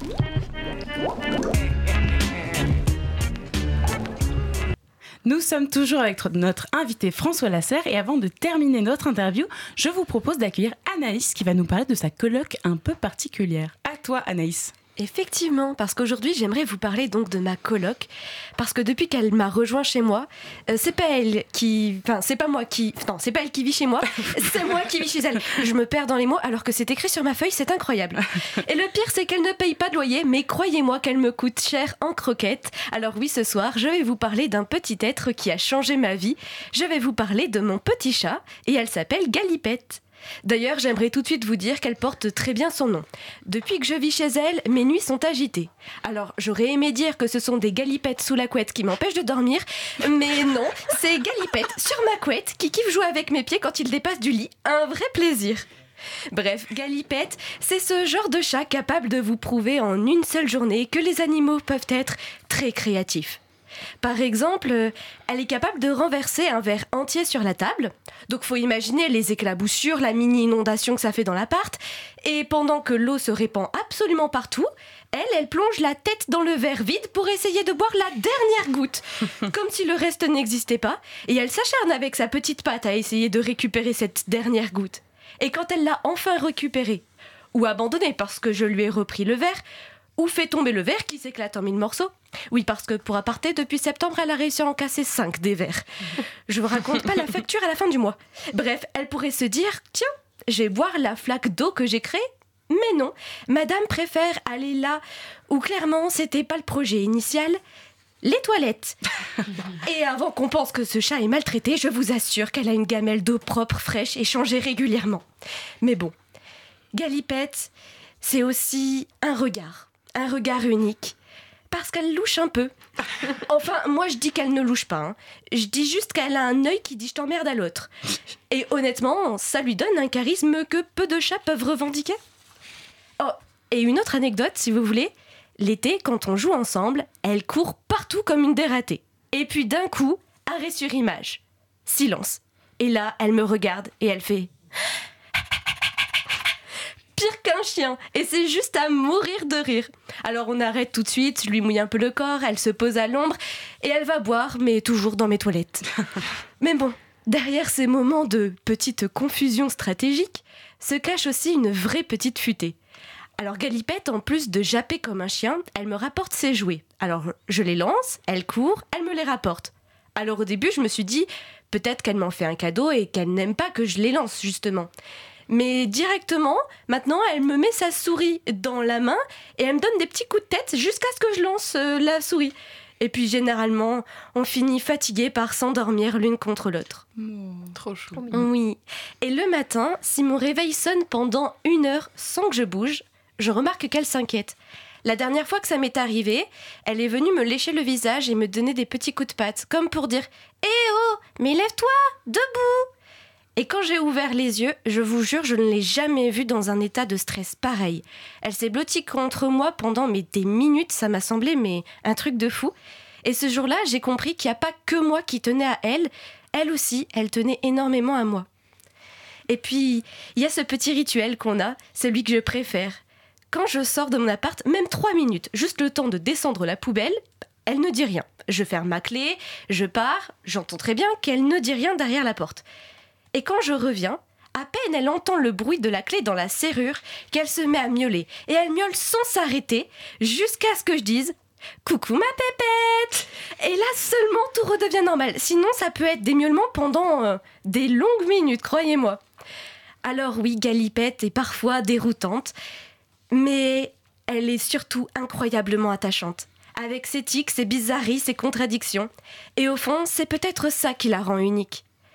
Nous sommes toujours avec notre invité François Lasserre et avant de terminer notre interview, je vous propose d'accueillir Anaïs qui va nous parler de sa coloc un peu particulière. À toi Anaïs. Effectivement, parce qu'aujourd'hui j'aimerais vous parler donc de ma coloc, parce que depuis qu'elle m'a rejoint chez moi, euh, c'est pas elle qui, enfin c'est pas moi qui, non c'est pas elle qui vit chez moi, c'est moi qui vis chez elle. Je me perds dans les mots alors que c'est écrit sur ma feuille, c'est incroyable. Et le pire c'est qu'elle ne paye pas de loyer, mais croyez-moi qu'elle me coûte cher en croquettes. Alors oui, ce soir je vais vous parler d'un petit être qui a changé ma vie. Je vais vous parler de mon petit chat et elle s'appelle Galipette. D'ailleurs, j'aimerais tout de suite vous dire qu'elle porte très bien son nom. Depuis que je vis chez elle, mes nuits sont agitées. Alors, j'aurais aimé dire que ce sont des galipettes sous la couette qui m'empêchent de dormir, mais non, c'est Galipette sur ma couette qui kiffe jouer avec mes pieds quand il dépasse du lit. Un vrai plaisir. Bref, Galipette, c'est ce genre de chat capable de vous prouver en une seule journée que les animaux peuvent être très créatifs. Par exemple, elle est capable de renverser un verre entier sur la table. Donc faut imaginer les éclaboussures, la mini-inondation que ça fait dans l'appart. Et pendant que l'eau se répand absolument partout, elle, elle plonge la tête dans le verre vide pour essayer de boire la dernière goutte. Comme si le reste n'existait pas. Et elle s'acharne avec sa petite patte à essayer de récupérer cette dernière goutte. Et quand elle l'a enfin récupérée, ou abandonnée parce que je lui ai repris le verre, ou fait tomber le verre qui s'éclate en mille morceaux. Oui, parce que pour aparté, depuis septembre, elle a réussi à en casser cinq des verres. Je vous raconte pas la facture à la fin du mois. Bref, elle pourrait se dire, tiens, je vais boire la flaque d'eau que j'ai créée. Mais non, madame préfère aller là où clairement c'était pas le projet initial, les toilettes. Et avant qu'on pense que ce chat est maltraité, je vous assure qu'elle a une gamelle d'eau propre, fraîche et changée régulièrement. Mais bon, Galipette, c'est aussi un regard. Un regard unique, parce qu'elle louche un peu. Enfin, moi je dis qu'elle ne louche pas. Hein. Je dis juste qu'elle a un œil qui dit je t'emmerde à l'autre. Et honnêtement, ça lui donne un charisme que peu de chats peuvent revendiquer. Oh, et une autre anecdote, si vous voulez. L'été, quand on joue ensemble, elle court partout comme une dératée. Et puis d'un coup, arrêt sur image. Silence. Et là, elle me regarde et elle fait... Pire qu'un chien, et c'est juste à mourir de rire. Alors on arrête tout de suite, je lui mouille un peu le corps, elle se pose à l'ombre, et elle va boire, mais toujours dans mes toilettes. Mais bon, derrière ces moments de petite confusion stratégique, se cache aussi une vraie petite futée. Alors Galipette, en plus de japper comme un chien, elle me rapporte ses jouets. Alors je les lance, elle court, elle me les rapporte. Alors au début, je me suis dit, peut-être qu'elle m'en fait un cadeau et qu'elle n'aime pas que je les lance, justement. Mais directement, maintenant, elle me met sa souris dans la main et elle me donne des petits coups de tête jusqu'à ce que je lance euh, la souris. Et puis généralement, on finit fatigué par s'endormir l'une contre l'autre. Mmh, trop chou. Oui. Et le matin, si mon réveil sonne pendant une heure sans que je bouge, je remarque qu'elle s'inquiète. La dernière fois que ça m'est arrivé, elle est venue me lécher le visage et me donner des petits coups de patte, comme pour dire « Eh oh, mais lève-toi, debout !» Et quand j'ai ouvert les yeux, je vous jure, je ne l'ai jamais vue dans un état de stress pareil. Elle s'est blottie contre moi pendant mais, des minutes, ça m'a semblé mais un truc de fou. Et ce jour-là, j'ai compris qu'il n'y a pas que moi qui tenais à elle, elle aussi, elle tenait énormément à moi. Et puis, il y a ce petit rituel qu'on a, celui que je préfère. Quand je sors de mon appart, même trois minutes, juste le temps de descendre la poubelle, elle ne dit rien. Je ferme ma clé, je pars, j'entends très bien qu'elle ne dit rien derrière la porte. Et quand je reviens, à peine elle entend le bruit de la clé dans la serrure qu'elle se met à miauler. Et elle miaule sans s'arrêter jusqu'à ce que je dise « Coucou ma pépette !» Et là seulement tout redevient normal. Sinon ça peut être des miaulements pendant euh, des longues minutes, croyez-moi. Alors oui, Galipette est parfois déroutante, mais elle est surtout incroyablement attachante. Avec ses tics, ses bizarreries, ses contradictions. Et au fond, c'est peut-être ça qui la rend unique.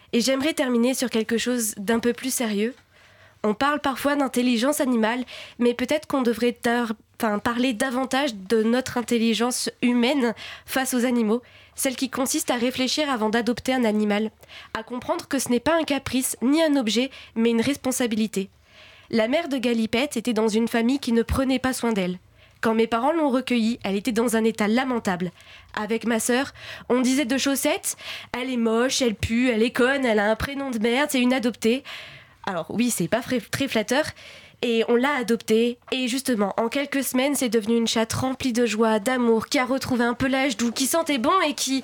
Et j'aimerais terminer sur quelque chose d'un peu plus sérieux. On parle parfois d'intelligence animale, mais peut-être qu'on devrait tar- enfin, parler davantage de notre intelligence humaine face aux animaux, celle qui consiste à réfléchir avant d'adopter un animal, à comprendre que ce n'est pas un caprice ni un objet, mais une responsabilité. La mère de Galipette était dans une famille qui ne prenait pas soin d'elle. Quand mes parents l'ont recueillie, elle était dans un état lamentable. Avec ma sœur, on disait de Chaussette, elle est moche, elle pue, elle est conne, elle a un prénom de merde, c'est une adoptée. Alors oui, c'est pas très flatteur. Et on l'a adoptée. Et justement, en quelques semaines, c'est devenu une chatte remplie de joie, d'amour, qui a retrouvé un pelage doux, qui sentait bon et qui...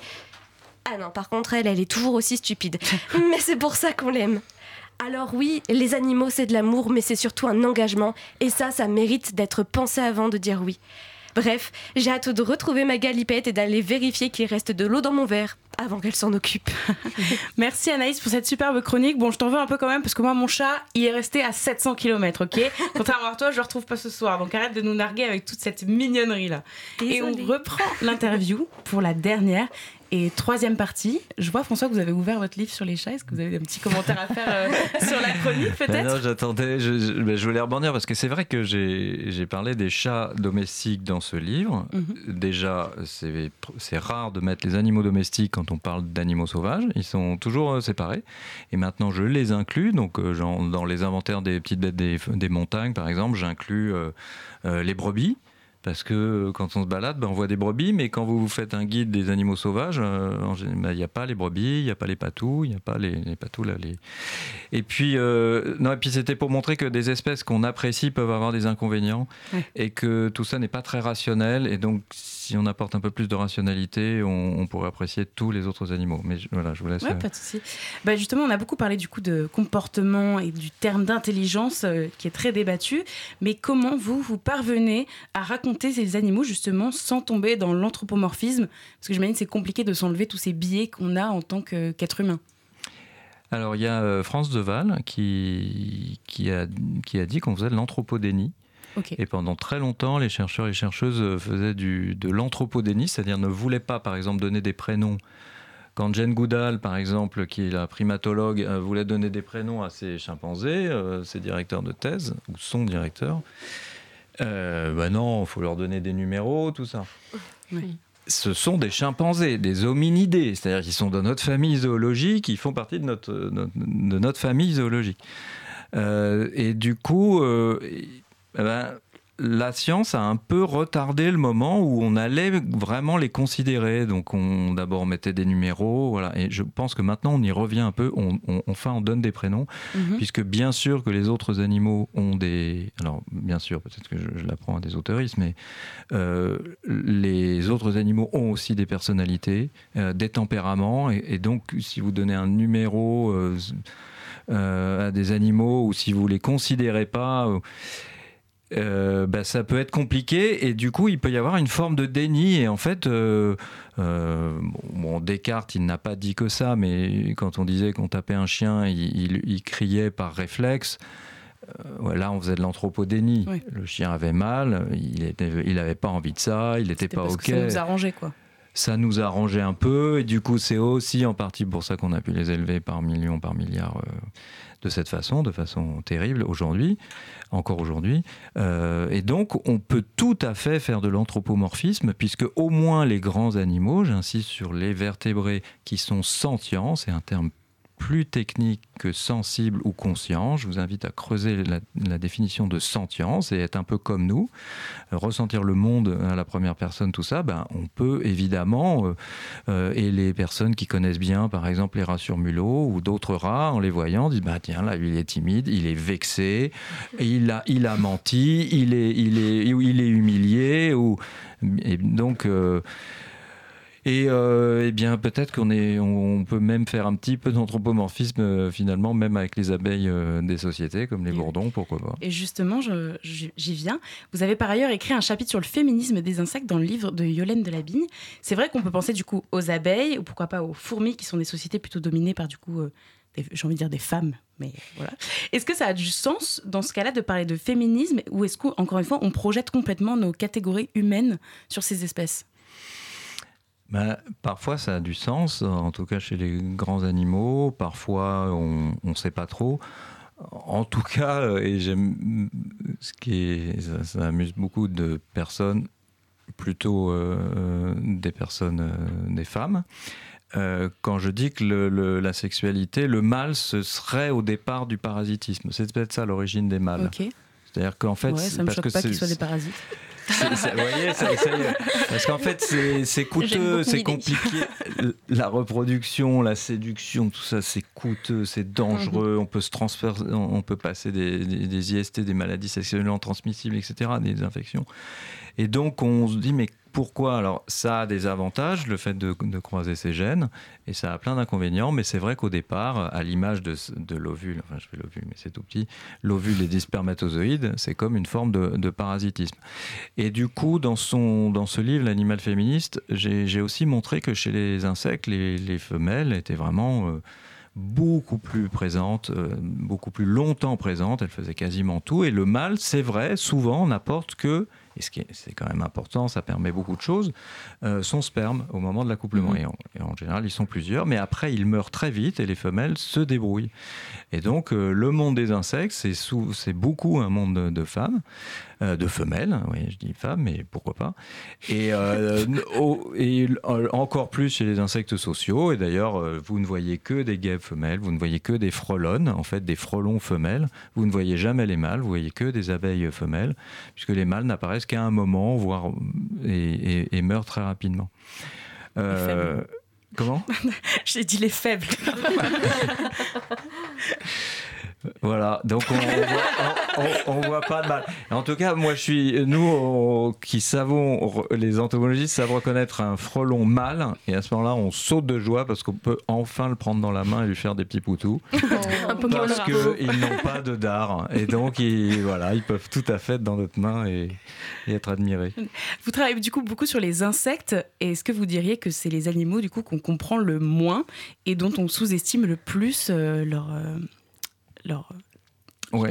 Ah non, par contre, elle, elle est toujours aussi stupide. Mais c'est pour ça qu'on l'aime. Alors oui, les animaux, c'est de l'amour, mais c'est surtout un engagement. Et ça, ça mérite d'être pensé avant de dire oui. Bref, j'ai hâte de retrouver ma Galipette et d'aller vérifier qu'il reste de l'eau dans mon verre avant qu'elle s'en occupe. Merci Anaïs pour cette superbe chronique. Bon, je t'en veux un peu quand même parce que moi, mon chat, il est resté à sept cents kilomètres, ok ? Contrairement à toi, je le retrouve pas ce soir. Donc arrête de nous narguer avec toute cette mignonnerie-là. Désolée. Et on reprend l'interview pour la dernière et troisième partie. Je vois, François, que vous avez ouvert votre livre sur les chats. Est-ce que vous avez un petit commentaire à faire euh, sur la chronique, peut-être ? Ben non, j'attendais. Je, je, ben je voulais rebondir parce que c'est vrai que j'ai, j'ai parlé des chats domestiques dans ce livre. Mm-hmm. Déjà, c'est, c'est rare de mettre les animaux domestiques quand on parle d'animaux sauvages. Ils sont toujours euh, séparés. Et maintenant, je les inclus. Donc, euh, genre, dans les inventaires des petites bêtes des, des montagnes, par exemple, j'inclus euh, euh, les brebis. Parce que quand on se balade, ben on voit des brebis, mais quand vous faites un guide des animaux sauvages, il euh, n'y a pas les brebis, il n'y a pas les patous, il n'y a pas les, les patous là. Les... Et puis, euh, non, et puis c'était pour montrer que des espèces qu'on apprécie peuvent avoir des inconvénients, ouais. Et que tout ça n'est pas très rationnel. Et donc, si on apporte un peu plus de rationalité, on, on pourrait apprécier tous les autres animaux. Mais je, voilà, je vous laisse. Ouais, euh... pas de souci. Bah, justement, on a beaucoup parlé du coup de comportement et du terme d'intelligence euh, qui est très débattu. Mais comment vous, vous parvenez à raconter ces animaux justement sans tomber dans l'anthropomorphisme, parce que j'imagine que c'est compliqué de s'enlever tous ces biais qu'on a en tant que, qu'être humain. Alors il y a euh, France Deval qui, qui, a, qui a dit qu'on faisait de l'anthropodénie. Okay. Et pendant très longtemps, les chercheurs et les chercheuses faisaient du, de l'anthropodénie, c'est-à-dire ne voulaient pas par exemple donner des prénoms. Quand Jane Goodall, par exemple, qui est la primatologue, euh, voulait donner des prénoms à ses chimpanzés, euh, ses directeurs de thèse, ou son directeur, Euh, bah non, il faut leur donner des numéros, tout ça. Oui. Ce sont des chimpanzés, des hominidés, c'est-à-dire qu'ils sont dans notre famille zoologique, ils font partie de notre, notre, de notre famille zoologique. Euh, et du coup, euh, eh ben, la science a un peu retardé le moment où on allait vraiment les considérer. Donc, on d'abord on mettait des numéros, voilà. Et je pense que maintenant, on y revient un peu. On, on, enfin, on donne des prénoms, mm-hmm. puisque bien sûr que les autres animaux ont des... Alors, bien sûr, peut-être que je, je l'apprends à des auteuristes, mais euh, les autres animaux ont aussi des personnalités, euh, des tempéraments. Et, et donc, si vous donnez un numéro euh, euh, à des animaux, ou si vous les considérez pas... Euh, Euh, bah, ça peut être compliqué et du coup il peut y avoir une forme de déni et en fait euh, euh, bon, Descartes il n'a pas dit que ça, mais quand on disait qu'on tapait un chien il, il, il criait par réflexe, euh, là on faisait de l'anthropodénie. Oui. Le chien avait mal, il était, il n'avait pas envie de ça, il n'était pas parce ok, que ça nous arrangeait quoi. Ça nous arrangeait un peu et du coup c'est aussi en partie pour ça qu'on a pu les élever par millions, par milliards euh, de cette façon, de façon terrible aujourd'hui, encore aujourd'hui. Euh, et donc on peut tout à fait faire de l'anthropomorphisme puisque au moins les grands animaux, j'insiste sur les vertébrés qui sont sentients, c'est un terme plus technique que sensible ou conscient. Je vous invite à creuser la, la définition de sentience et être un peu comme nous, euh, ressentir le monde à la première personne, tout ça, ben, on peut évidemment, euh, euh, et les personnes qui connaissent bien, par exemple les rats sur mulot ou d'autres rats, en les voyant, disent bah, tiens, là, lui, il est timide, il est vexé, il a, il a menti, il est, il est, il est humilié, ou, et donc... Euh, Et euh, eh bien, peut-être qu'on est, on peut même faire un petit peu d'anthropomorphisme euh, finalement, même avec les abeilles euh, des sociétés, comme les bourdons, pourquoi pas. Et justement, je, j'y viens. Vous avez par ailleurs écrit un chapitre sur le féminisme des insectes dans le livre de Yolène Delabigne. C'est vrai qu'on peut penser du coup aux abeilles, ou pourquoi pas aux fourmis, qui sont des sociétés plutôt dominées par du coup, euh, des, j'ai envie de dire des femmes. Mais voilà. Est-ce que ça a du sens dans ce cas-là de parler de féminisme, ou est-ce qu'encore une fois, on projette complètement nos catégories humaines sur ces espèces ? Ben, parfois ça a du sens, en tout cas chez les grands animaux, parfois on ne sait pas trop. En tout cas, et j'aime ce qui est, ça, ça amuse beaucoup de personnes, plutôt euh, des personnes, euh, des femmes, euh, quand je dis que le, le, la sexualité, le mâle, ce serait au départ du parasitisme. C'est peut-être ça l'origine des mâles. Ok. C'est-à-dire qu'en fait, ouais, ça me parce choque que pas c'est, qu'ils soient des parasites. C'est, c'est, vous voyez, ça, ça, parce qu'en fait, c'est, c'est coûteux, c'est compliqué. La reproduction, la séduction, tout ça, c'est coûteux, c'est dangereux. Mm-hmm. On peut se transférer, on peut passer des, des, des I S T, des maladies sexuellement transmissibles, et cetera, des infections. Et donc, on se dit, mais pourquoi ? Alors, ça a des avantages, le fait de, de croiser ces gènes, et ça a plein d'inconvénients, mais c'est vrai qu'au départ, à l'image de, de l'ovule, enfin, je fais l'ovule, mais c'est tout petit, l'ovule et des spermatozoïdes, c'est comme une forme de, de parasitisme. Et du coup, dans, son, dans ce livre, L'animal féministe, j'ai, j'ai aussi montré que chez les insectes, les, les femelles étaient vraiment euh, beaucoup plus présentes, euh, beaucoup plus longtemps présentes, elles faisaient quasiment tout, et le mâle, c'est vrai, souvent, n'apporte que, et ce qui est, c'est quand même important, ça permet beaucoup de choses, euh, son sperme au moment de l'accouplement. Mmh. Et, en, et en général, ils sont plusieurs, mais après, ils meurent très vite et les femelles se débrouillent. Et donc, euh, le monde des insectes, c'est, sous, c'est beaucoup un monde de, de femmes, euh, de femelles, oui, je dis femmes, mais pourquoi pas. Et, euh, au, et euh, encore plus chez les insectes sociaux. Et d'ailleurs, euh, vous ne voyez que des guêpes femelles, vous ne voyez que des frelonnes, en fait, des frelons femelles. Vous ne voyez jamais les mâles, vous voyez que des abeilles femelles, puisque les mâles n'apparaissent qu'à un moment, voire et, et, et meurent très rapidement. Euh, comment ? J'ai dit les faibles. Voilà, donc on voit, on, on voit pas de mal. En tout cas, moi je suis, nous on, qui savons, les entomologistes savent reconnaître un frelon mâle, et à ce moment-là on saute de joie parce qu'on peut enfin le prendre dans la main et lui faire des petits poutous, oh, parce qu'ils n'ont pas de dard, et donc ils, voilà, ils peuvent tout à fait être dans notre main et, et être admirés. Vous travaillez du coup beaucoup sur les insectes, et est-ce que vous diriez que c'est les animaux du coup qu'on comprend le moins et dont on sous-estime le plus euh, leur... Euh... Alors, oui,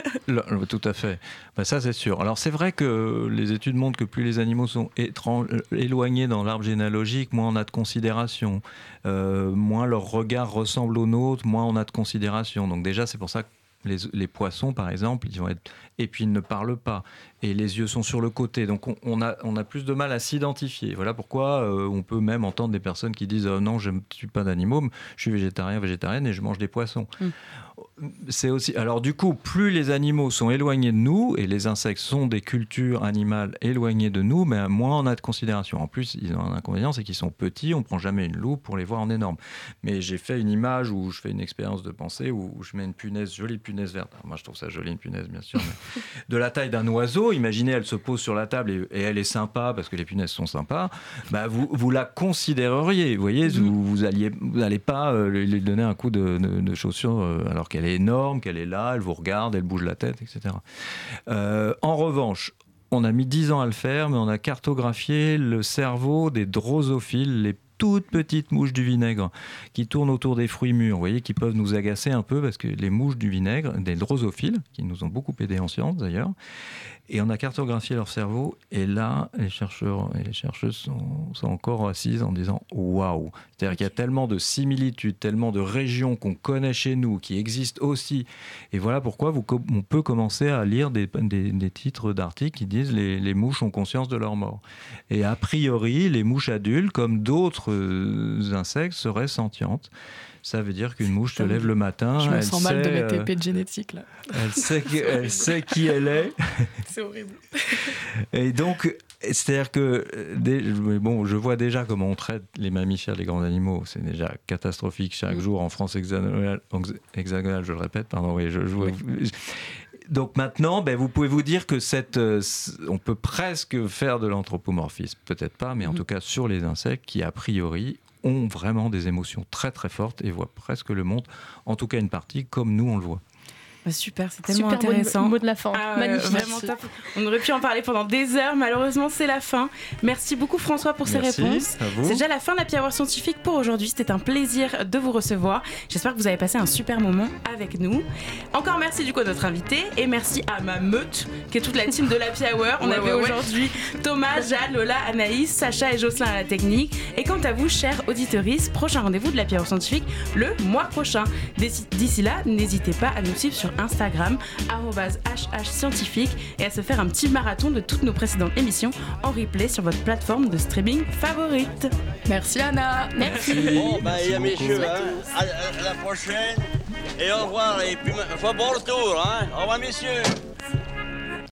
tout à fait. Ben ça, c'est sûr. Alors, c'est vrai que les études montrent que plus les animaux sont étranges, éloignés dans l'arbre généalogique, moins on a de considération. Euh, moins leur regard ressemble au nôtre, moins on a de considération. Donc déjà, c'est pour ça que les, les poissons, par exemple, ils vont être... Et puis, ils ne parlent pas. Et les yeux sont sur le côté. Donc, on, on, a, on a plus de mal à s'identifier. Voilà pourquoi euh, on peut même entendre des personnes qui disent oh, « Non, je ne suis pas d'animaux, je suis végétarien, végétarienne et je mange des poissons. Mm. » C'est aussi... Alors, du coup, plus les animaux sont éloignés de nous, et les insectes sont des cultures animales éloignées de nous, mais moins on a de considération. En plus, ils ont un inconvénient, c'est qu'ils sont petits, on ne prend jamais une loupe pour les voir en énorme. Mais j'ai fait une image où je fais une expérience de pensée, où je mets une punaise, jolie punaise verte. Alors, moi, je trouve ça joli, une punaise, bien sûr. Mais de la taille d'un oiseau, imaginez, elle se pose sur la table et, et elle est sympa, parce que les punaises sont sympas, bah, vous, vous la considéreriez, vous voyez, mmh. vous, vous alliez, vous n'allez pas euh, lui donner un coup de, de, de chaussure euh, alors qu'elle est énorme, qu'elle est là, elle vous regarde, elle bouge la tête, et cetera. Euh, en revanche, on a mis dix ans à le faire, mais on a cartographié le cerveau des drosophiles, les toutes petites mouches du vinaigre qui tournent autour des fruits mûrs, vous voyez, qui peuvent nous agacer un peu parce que les mouches du vinaigre, des drosophiles, qui nous ont beaucoup aidés en sciences d'ailleurs, et on a cartographié leur cerveau, et là, les chercheurs et les chercheuses sont, sont encore assises en disant « waouh ». C'est-à-dire qu'il y a tellement de similitudes, tellement de régions qu'on connaît chez nous, qui existent aussi. Et voilà pourquoi vous, on peut commencer à lire des, des, des titres d'articles qui disent les, « les mouches ont conscience de leur mort ». Et a priori, les mouches adultes, comme d'autres insectes, seraient sentientes. Ça veut dire qu'une mouche se lève le matin. Je me elle sens sait, mal de mettre euh, épée de génétique là. Elle sait, qui, elle sait qui elle est. C'est horrible. Et donc, c'est-à-dire que bon, je vois déjà comment on traite les mammifères, les grands animaux. C'est déjà catastrophique chaque mmh. jour en France hexagonale, hexagonale, je le répète. Pardon, oui, je, je vois. Oui. Donc maintenant, ben, vous pouvez vous dire que cette, euh, on peut presque faire de l'anthropomorphisme. Peut-être pas, mais en mmh. tout cas sur les insectes qui, a priori, ont vraiment des émotions très très fortes et voient presque le monde, en tout cas une partie, comme nous on le voit. Bah super, c'est tellement Super intéressant. Mot de, mot de la fin. Ah ouais, Magnifique. vraiment top. On aurait pu en parler pendant des heures, malheureusement c'est la fin. Merci beaucoup François pour ces Merci, réponses. à vous. C'est déjà la fin de la Hour scientifique pour aujourd'hui. C'était un plaisir de vous recevoir. J'espère que vous avez passé un super moment avec nous. Encore merci du coup à notre invité et merci à ma meute qui est toute la team de la Hour. On Ouais, avait ouais, ouais. aujourd'hui Thomas, Jade, Lola, Anaïs, Sacha et Jocelyn à la technique. Et quant à vous, chers auditeuristes, prochain rendez-vous de la Hour scientifique le mois prochain. D'ici d'ici là, n'hésitez pas à nous suivre sur Instagram arobase H H scientifique et à se faire un petit marathon de toutes nos précédentes émissions en replay sur votre plateforme de streaming favorite. Merci Anna. Merci. Bon, bah, il y a Merci beaucoup. messieurs, hein. À, à la prochaine. Et au revoir. Et puis, faut bon retour, hein. Au revoir, messieurs.